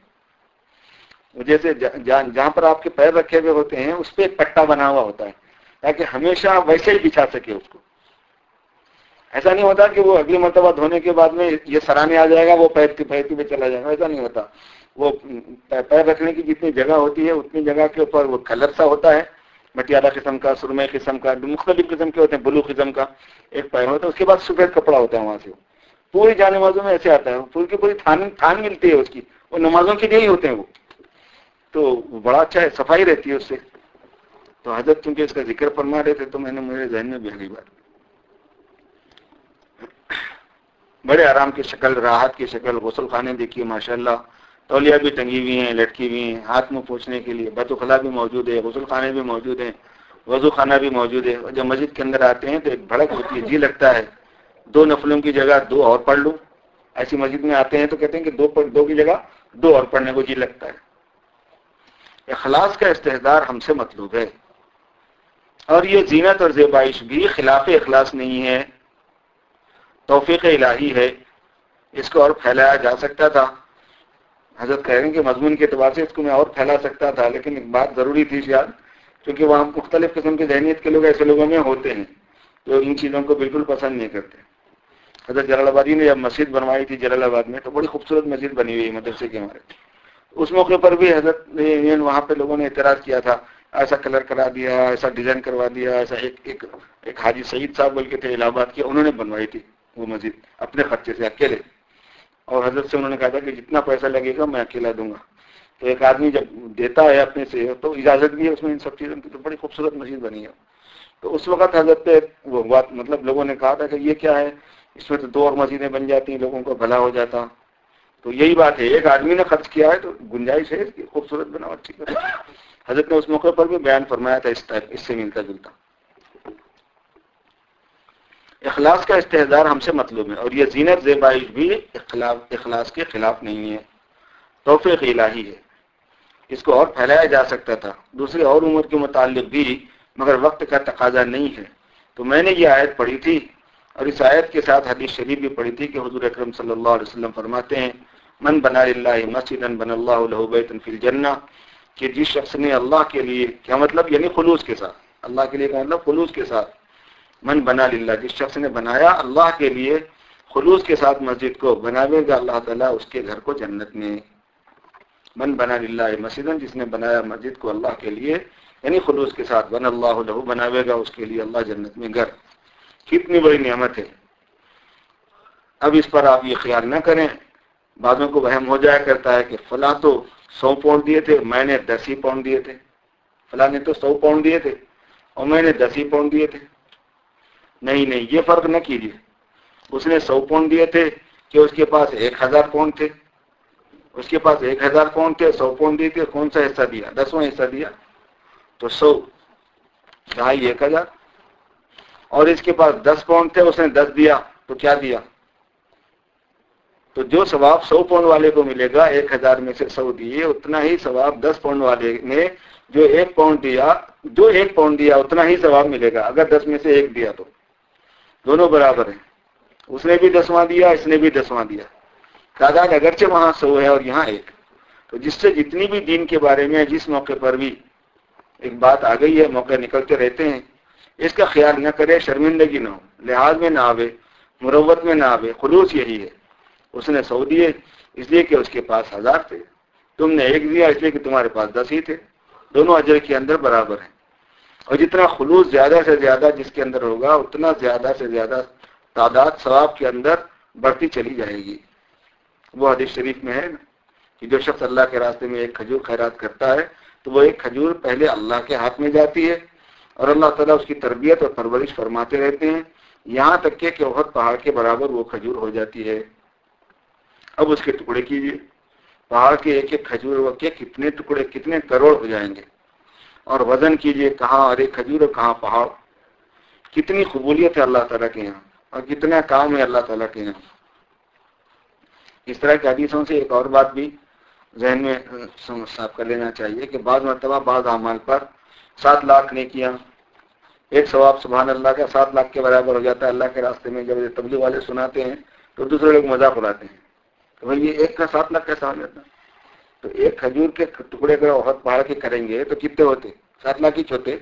جیسے جہاں پر آپ کے پیر رکھے ہوئے ہوتے ہیں اس پہ ایک پٹا بنا ہوا ہوتا ہے تاکہ ہمیشہ ویسے ہی بچھا سکے اس کو. ایسا نہیں ہوتا کہ وہ اگلی مرتبہ دھونے کے بعد میں یہ سرانے آ جائے گا وہ پیرتی پیرتی پہ چلا جائے گا، ایسا نہیں ہوتا. وہ پیر رکھنے کی جتنی جگہ ہوتی ہے اتنی جگہ کے اوپر وہ کلر سا ہوتا ہے، مٹیالہ قسم کا، سرمے قسم کا، مختلف قسم کے ہوتے ہیں، بلو قسم کا ایک پیر ہوتا ہے. اس کے بعد سفید کپڑا ہوتا ہے وہاں سے. پوری جان نمازوں میں ایسے آتا ہے، پوری کی پوری تھان تھان ملتی ہے اس کی، وہ نمازوں کے لیے ہی ہوتے ہیں وہ. تو بڑا اچھا ہے، صفائی رہتی ہے اس سے. تو حضرت چونکہ اس کا ذکر فرما رہے تھے تو میں نے میرے ذہن میں بھی آ گئی بات. بڑے آرام کی شکل، راحت کی شکل. غسل خانے دیکھیے ماشاءاللہ، تولیہ بھی ٹنگی ہوئی ہیں، لٹکی ہوئی ہیں، ہاتھ میں پوچھنے کے لیے. بیت الخلاء بھی موجود ہے، غسل خانے بھی موجود ہیں، وضو خانہ بھی موجود ہے. اور جب مسجد کے اندر آتے ہیں تو ایک بھڑک ہوتی ہے، جی لگتا ہے دو نفلوں کی جگہ دو اور پڑھ لوں. ایسی مسجد میں آتے ہیں تو کہتے ہیں کہ دو دو کی جگہ دو اور پڑھنے کو جی لگتا ہے. اخلاص کا استحضار ہم سے مطلوب ہے. اور یہ زینت اور زیبائش بھی خلاف اخلاص نہیں ہے، توفیق الہی ہے. اس کو اور پھیلایا جا سکتا تھا. حضرت کہہ رہے ہیں کہ مضمون کے اعتبار سے اس کو میں اور پھیلا سکتا تھا، لیکن ایک بات ضروری تھی شاید، کیونکہ وہاں مختلف قسم کی ذہنیت کے لوگ ایسے لوگوں میں ہوتے ہیں جو ان چیزوں کو بالکل پسند نہیں کرتے. حضرت جلال آبادی نے جب مسجد بنوائی تھی جلال آباد میں تو بڑی خوبصورت مسجد بنی ہوئی مدرسے کے ہمارے. اس موقع پر بھی حضرت نے وہاں پہ لوگوں نے اعتراض کیا تھا، ایسا کلر کرا دیا، ایسا ڈیزائن کروا دیا، ایسا. ایک ایک ایک حاجی سعید صاحب بول کے تھے الہ آباد کے، انہوں نے بنوائی تھی وہ مسجد اپنے خرچے سے اکیلے. اور حضرت سے انہوں نے کہا تھا کہ جتنا پیسہ لگے گا میں اکیلا دوں گا. تو ایک آدمی جب دیتا ہے اپنے سے تو اجازت بھی ہے اس میں ان سب چیزوں کی. تو بڑی خوبصورت مسجد بنی ہے. تو اس وقت حضرت وہ بات مطلب لوگوں نے کہا تھا کہ یہ کیا ہے، اس میں تو دو اور مسجدیں بن جاتی ہیں، لوگوں کو بھلا ہو جاتا. تو یہی بات ہے، ایک آدمی نے خرچ کیا ہے تو گنجائش ہے اس کی، خوبصورت بناؤ، اچھی کرو. حضرت نے اس موقع پر بھی بیان فرمایا تھا اس ٹائپ، اس سے ملتا جلتا. اخلاص کا استحضار ہم سے مطلوب ہے، اور یہ زینت زیبائش بھی اخلاص اخلاص کے خلاف نہیں ہے، توفیق الہی ہے. اس کو اور پھیلایا جا سکتا تھا دوسری اور امور کے متعلق بھی، مگر وقت کا تقاضا نہیں ہے. تو میں نے یہ آیت پڑھی تھی، اور اس آیت کے ساتھ حدیث شریف بھی پڑھی تھی کہ حضور اکرم صلی اللہ علیہ وسلم فرماتے ہیں من بنا للہ مسجدا بن اللہ لہ بیتا فی الجنہ، کہ جس شخص نے اللہ کے لیے، کیا مطلب، یعنی خلوص کے ساتھ، اللہ کے لیے کا مطلب خلوص کے ساتھ، من بنا للہ، جس شخص نے بنایا اللہ کے لیے خلوص کے ساتھ مسجد کو، بناوے گا اللہ تعالیٰ اس کے گھر کو جنت میں. من بنا للہ مسجدا، جس نے بنایا مسجد کو اللہ کے لیے یعنی خلوص کے ساتھ، بن اللہ لہ، بناوے گا اس کے لیے اللہ جنت میں گھر. کتنی بڑی نعمت ہے. اب اس پر آپ یہ خیال نہ کریں، بعضوں کو وہم ہو جایا کرتا ہے کہ فلاں تو سو پاؤنڈ دیے تھے، میں نے دس ہی پاؤنڈ دیے تھے، فلاں نے تو سو پاؤنڈ دیے تھے اور میں نے دس ہی پاؤنڈ دیے تھے. نہیں نہیں، یہ فرق نہ کیجیے. اس نے سو پاؤنڈ دیے تھے کہ اس کے پاس ایک ہزار پاؤنڈ تھے، اس کے پاس ایک ہزار پاؤنڈ تھے، سو پاؤنڈ دیے تھے، کون سا حصہ دیا؟ دسواں حصہ دیا. تو سو ڈھائی ایک ہزار. اور اس کے پاس دس پاؤنڈ تھے، اس نے دس دیا، تو کیا دیا؟ تو جو ثواب سو پاؤنڈ والے کو ملے گا، ایک ہزار میں سے سو دیے، اتنا ہی ثواب دس پاؤنڈ والے نے جو ایک پاؤنڈ دیا جو ایک پاؤنڈ دیا اتنا ہی ثواب ملے گا، اگر دس میں سے ایک دیا تو. دونوں برابر ہیں، اس نے بھی دسواں دیا، اس نے بھی دسواں دیا. تعداد اگرچہ وہاں سو ہے اور یہاں ایک. تو جس سے جتنی بھی دین کے بارے میں جس موقع پر بھی ایک بات آ گئی ہے، موقع نکلتے رہتے ہیں، اس کا خیال نہ کرے، شرمندگی نہ ہو، لحاظ میں نہ آوے، مروت میں نہ آوے. خلوص یہی ہے. اس نے سو دیے اس لیے کہ اس کے پاس ہزار تھے، تم نے ایک دیا اس لیے کہ تمہارے پاس دس ہی تھے. دونوں اجر کے اندر برابر ہیں. اور جتنا خلوص زیادہ سے زیادہ جس کے اندر ہوگا، اتنا زیادہ سے زیادہ تعداد ثواب کے اندر بڑھتی چلی جائے گی. وہ حدیث شریف میں ہے نا کہ جو شخص اللہ کے راستے میں ایک کھجور خیرات کرتا ہے تو وہ ایک کھجور پہلے اللہ کے ہاتھ میں جاتی ہے، اور اللہ تعالیٰ اس کی تربیت اور پرورش فرماتے رہتے ہیں، یہاں تک کہ احد پہاڑ کے برابر وہ کھجور ہو جاتی ہے. اب اس کے ٹکڑے کیجیے، پہاڑ کے ایک ایک کھجور کے کتنے ٹکڑے، کتنے کروڑ ہو جائیں گے. اور وزن کیجیے، کہاں اور ایک کھجور اور کہاں پہاڑ. کتنی قبولیت ہے اللہ تعالیٰ کے یہاں، اور کتنا کام ہے اللہ تعالیٰ کے یہاں. اس طرح کی حدیثوں سے ایک اور بات بھی ذہن میں صاف کر لینا چاہیے کہ بعض مرتبہ بعض اعمال پر سات لاکھ نیکیاں، ایک ثواب سبحان اللہ کا سات لاکھ کے برابر ہو جاتا ہے اللہ کے راستے میں. جب یہ تبلیغ والے سناتے ہیں تو دوسرے لوگ مذاق اڑاتے ہیں کہ بھائی یہ ایک کا سات لاکھ کیسا ہو جاتا ہے؟ تو ایک کھجور کے ٹکڑے اگر احد پہاڑ کے کریں گے تو کتنے ہوتے؟ سات لاکھ ہی ہوتے.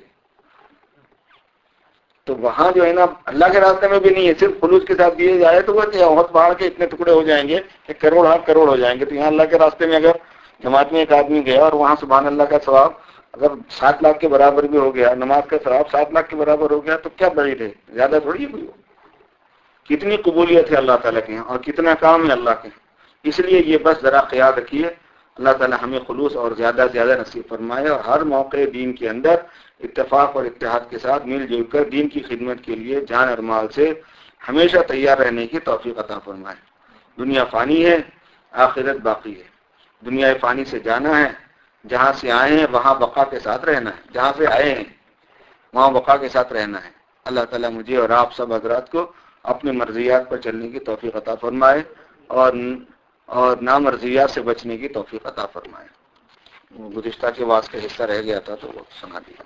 تو وہاں جو ہے نا اللہ کے راستے میں بھی نہیں ہے، صرف خلوص کے ساتھ دیے جائے تو وہ احد پہاڑ کے اتنے ٹکڑے ہو جائیں گے کہ کروڑ ہاں کروڑ ہو جائیں گے. تو یہاں اللہ کے راستے میں اگر جماعت میں ایک آدمی گیا اور وہاں سبحان اللہ کا ثواب اگر سات لاکھ کے برابر بھی ہو گیا، نماز کا ثواب سات لاکھ کے برابر ہو گیا، تو کیا بعید ہے؟ زیادہ تھوڑی ہے کوئی. کتنی قبولیت ہے اللہ تعالیٰ کے یہاں اور کتنا کام ہے اللہ کے. اس لیے یہ بس ذرا خیال رکھیے، اللہ تعالیٰ ہمیں خلوص اور زیادہ زیادہ نصیب فرمائے، اور ہر موقع دین کے اندر اتفاق اور اتحاد کے ساتھ مل جل کر دین کی خدمت کے لیے جان اور مال سے ہمیشہ تیار رہنے کی توفیق عطا فرمائے. دنیا فانی ہے، آخرت باقی ہے. دنیا فانی سے جانا ہے، جہاں سے آئے ہیں وہاں بقا کے ساتھ رہنا ہے، جہاں سے آئے ہیں وہاں بقا کے ساتھ رہنا ہے. اللہ تعالیٰ مجھے اور آپ سب حضرات کو اپنی مرضیات پر چلنے کی توفیق عطا فرمائے اور اور نامرضیات سے بچنے کی توفیق عطا فرمائے. گزشتہ کے واس کا حصہ رہ گیا تھا تو وہ سنا دیا.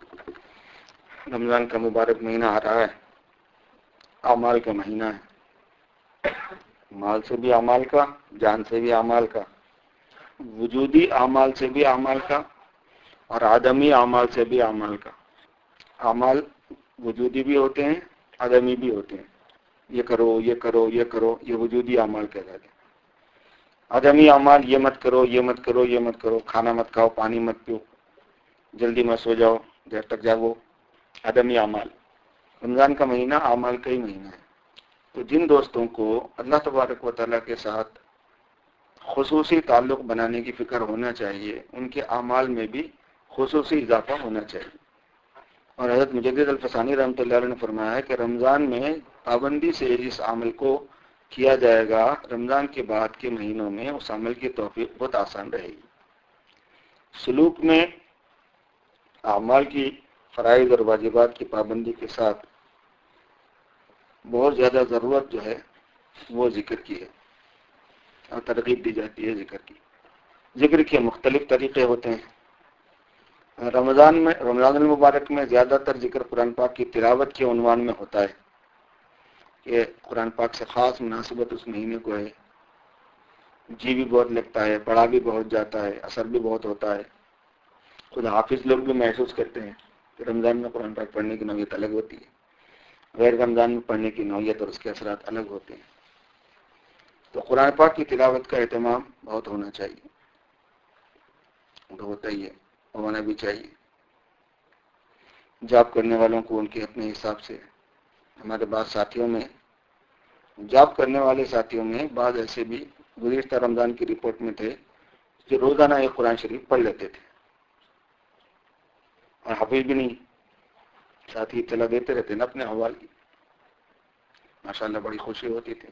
رمضان کا مبارک مہینہ آ رہا ہے، اعمال کا مہینہ ہے. مال سے بھی اعمال کا، جان سے بھی اعمال کا، وجودی اعمال سے بھی اعمال کا، اور آدمی اعمال سے بھی اعمال کا. اعمال وجودی بھی ہوتے ہیں، آدمی بھی ہوتے ہیں. یہ کرو یہ کرو یہ کرو، یہ وجودی اعمال کہلاتے ہیں. آدمی اعمال یہ مت کرو یہ مت کرو یہ مت کرو، کھانا مت کھاؤ، پانی مت پیو، جلدی مت سو جاؤ، دیر تک جاگو. آدمی اعمال. رمضان کا مہینہ اعمال کا ہی مہینہ ہے. تو جن دوستوں کو اللہ تبارک و تعالیٰ کے ساتھ خصوصی تعلق بنانے کی فکر ہونا چاہیے، ان کے اعمال میں بھی خصوصی اضافہ ہونا چاہیے. اور حضرت مجدد الفسانی رحمۃ اللہ علیہ نے فرمایا ہے کہ رمضان میں پابندی سے اس عمل کو کیا جائے گا رمضان کے بعد کے مہینوں میں اس عمل کی توفیق بہت آسان رہے گی۔ سلوک میں اعمال کی فرائض اور واجبات کی پابندی کے ساتھ بہت زیادہ ضرورت جو ہے وہ ذکر کی ہے اور ترغیب دی جاتی ہے ذکر کی۔ ذکر کے مختلف طریقے ہوتے ہیں۔ رمضان میں رمضان المبارک میں زیادہ تر ذکر قرآن پاک کی تلاوت کے عنوان میں ہوتا ہے کہ قرآن پاک سے خاص مناسبت اس مہینے کو ہے، جی بھی بہت لگتا ہے، پڑھا بھی بہت جاتا ہے، اثر بھی بہت ہوتا ہے۔ خود حافظ لوگ بھی محسوس کرتے ہیں کہ رمضان میں قرآن پاک پڑھنے کی نوعیت الگ ہوتی ہے، غیر رمضان میں پڑھنے کی نوعیت اور اس کے اثرات الگ ہوتے ہیں۔ تو قرآن پاک کی تلاوت کا اہتمام بہت ہونا چاہیے، تو ہوتا ہی ہے، ہونا بھی چاہیے۔ جاب کرنے والوں کو ان کے اپنے حساب سے، ہمارے بعض ساتھیوں میں جاب کرنے والے ساتھیوں میں بعض ایسے بھی گزشتہ رمضان کی رپورٹ میں تھے جو روزانہ ایک قرآن شریف پڑھ لیتے تھے اور حافظ بھی نہیں، ساتھ ہی اطلاع دیتے رہتے نا اپنے احوال کی، ماشاءاللہ بڑی خوشی ہوتی تھی۔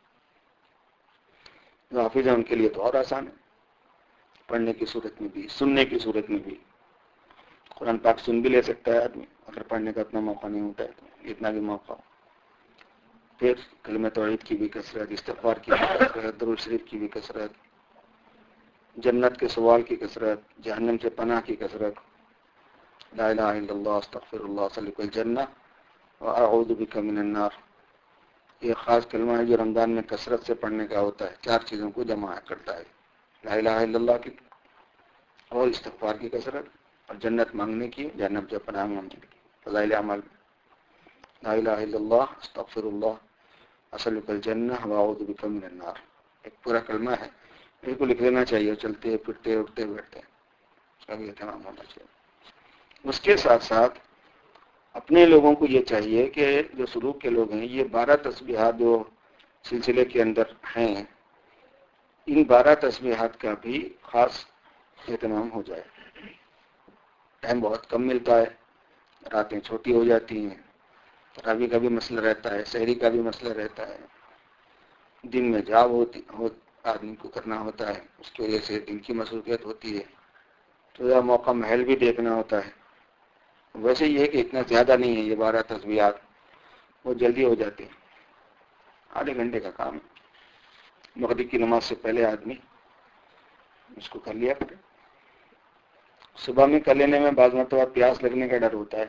جو حافظ ہیں ان کے لیے تو اور آسان ہے، پڑھنے کی صورت میں بھی سننے کی صورت میں بھی قرآن پاک سن بھی لے سکتا ہے آدمی، اگر پڑھنے کا اتنا موقع نہیں ہوتا ہے تو اتنا بھی موقع ہو۔ پھر کلمہ توحید کی بھی کثرت، استغفار کی بھی کثرت، درود شریف کی بھی کثرت، جنت کے سوال کی کثرت، جہنم سے پناہ کی کثرت، لا الہ الا اللہ استغفر اللہ اسألک الجنہ واعوذ بک من النار، یہ خاص کلمہ ہے جو رمضان میں کثرت سے پڑھنے کا ہوتا ہے، چار چیزوں کو جمع کرتا ہے، لا الہ الا اللہ کی اور استغفار کی کثرت اور جنت مانگنے کی، جہنم سے پناہ مانگنے کی، فضائل اعمال، لا الہ الا اللہ استغفر اللہ اسألک الجنہ واعوذ بک من النار، ایک پورا کلمہ ہے، اس کو لکھ لینا چاہیے، چلتے پھرتے اٹھتے بیٹھتے اس کا بھی اہتمام ہونا چاہیے۔ اس کے ساتھ ساتھ اپنے لوگوں کو یہ چاہیے کہ جو سلوک کے لوگ ہیں، یہ بارہ تسبیحات جو سلسلے کے اندر ہیں، ان بارہ تسبیحات کا بھی خاص اہتمام ہو جائے۔ ٹائم بہت کم ملتا ہے، راتیں چھوٹی ہو جاتی ہیں، تراویح کا بھی مسئلہ رہتا ہے، سحری کا بھی مسئلہ رہتا ہے، دن میں جاب ہوتی ہو آدمی کو کرنا ہوتا ہے، اس کی وجہ سے دن کی مصروفیت ہوتی ہے، تو یہ موقع محل بھی دیکھنا ہوتا ہے۔ ویسے یہ ہے کہ اتنا زیادہ نہیں ہے، یہ بارہ تسبیحات وہ جلدی ہو جاتے ہیں، آدھے گھنٹے کا کام ہے، مغرب کی نماز سے پہلے آدمی اس کو کر لیا کرے۔ صبح میں کر لینے میں بعض مرتبہ پیاس لگنے کا ڈر ہوتا ہے،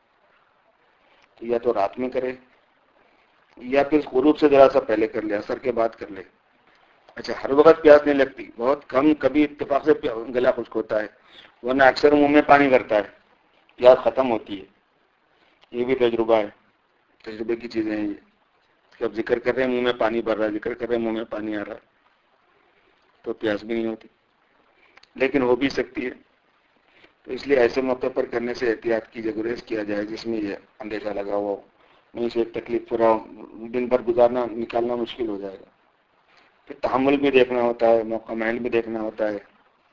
تو یا تو رات میں کرے یا پھر غروب سے ذرا سا پہلے کر لے، عصر کے بعد کر لے۔ اچھا، ہر وقت پیاس نہیں لگتی، بہت کم کبھی اتفاق سے گلا خشک ہوتا ہے، ورنہ اکثر منہ میں پانی کرتا ہے، پیاس ختم ہوتی ہے۔ یہ بھی تجربہ ہے، تجربے کی چیزیں ہیں یہ، کہ اب ذکر کر رہے ہیں منہ میں پانی بھر رہا ہے، ذکر کر رہے ہیں منہ میں پانی آ رہا ہے، تو پیاس بھی نہیں ہوتی، لیکن ہو بھی سکتی ہے۔ تو اس لیے ایسے موقع پر کرنے سے احتیاط کی گریز کیا جائے جس میں یہ اندیشہ لگا ہوا ہو، نہیں سے تکلیف پورا دن بھر گزارنا نکالنا مشکل ہو جائے گا۔ پھر تحمل بھی دیکھنا ہوتا ہے، موقع محل بھی دیکھنا ہوتا ہے،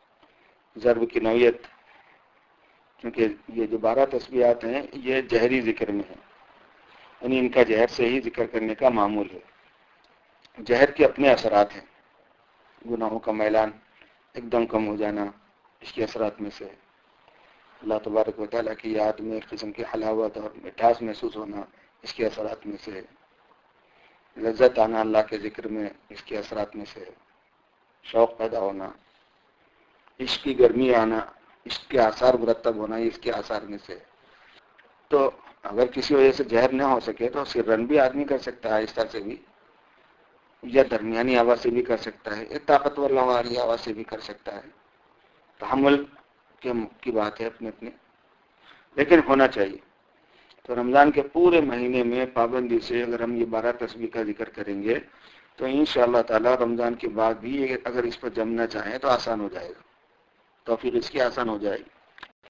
ضرب کی نوعیت، کیونکہ یہ جو بارہ تسبیحات ہیں یہ جہری ذکر میں ہیں، یعنی ان کا جہر سے ہی ذکر کرنے کا معمول ہے۔ جہر کے اپنے اثرات ہیں، گناہوں کا میلان ایک دم کم ہو جانا اس کے اثرات میں سے، اللہ تبارک و تعالیٰ کی یاد میں ایک قسم کی حلاوت اور مٹھاس محسوس ہونا اس کے اثرات میں سے، لذت آنا اللہ کے ذکر میں اس کے اثرات میں سے، شوق پیدا ہونا، عشق کی گرمی آنا، عشق کے آثار مرتب ہونا اس کے آثار میں سے۔ تو اگر کسی وجہ سے زہر نہ ہو سکے تو سرن بھی آدمی کر سکتا ہے، آہستہ سے بھی، یا درمیانی آواز سے بھی کر سکتا ہے، ایک طاقتور والی آواز سے بھی کر سکتا ہے۔ تحمل کی بات ہے اپنے اپنے، لیکن ہونا چاہیے۔ تو رمضان کے پورے مہینے میں پابندی سے اگر ہم یہ بارہ تسبیح کا ذکر کریں گے تو انشاءاللہ تعالی رمضان کے بعد بھی اگر اس پر جمنا چاہیں تو آسان ہو جائے گا، توفیق اس کی آسان ہو جائے گی۔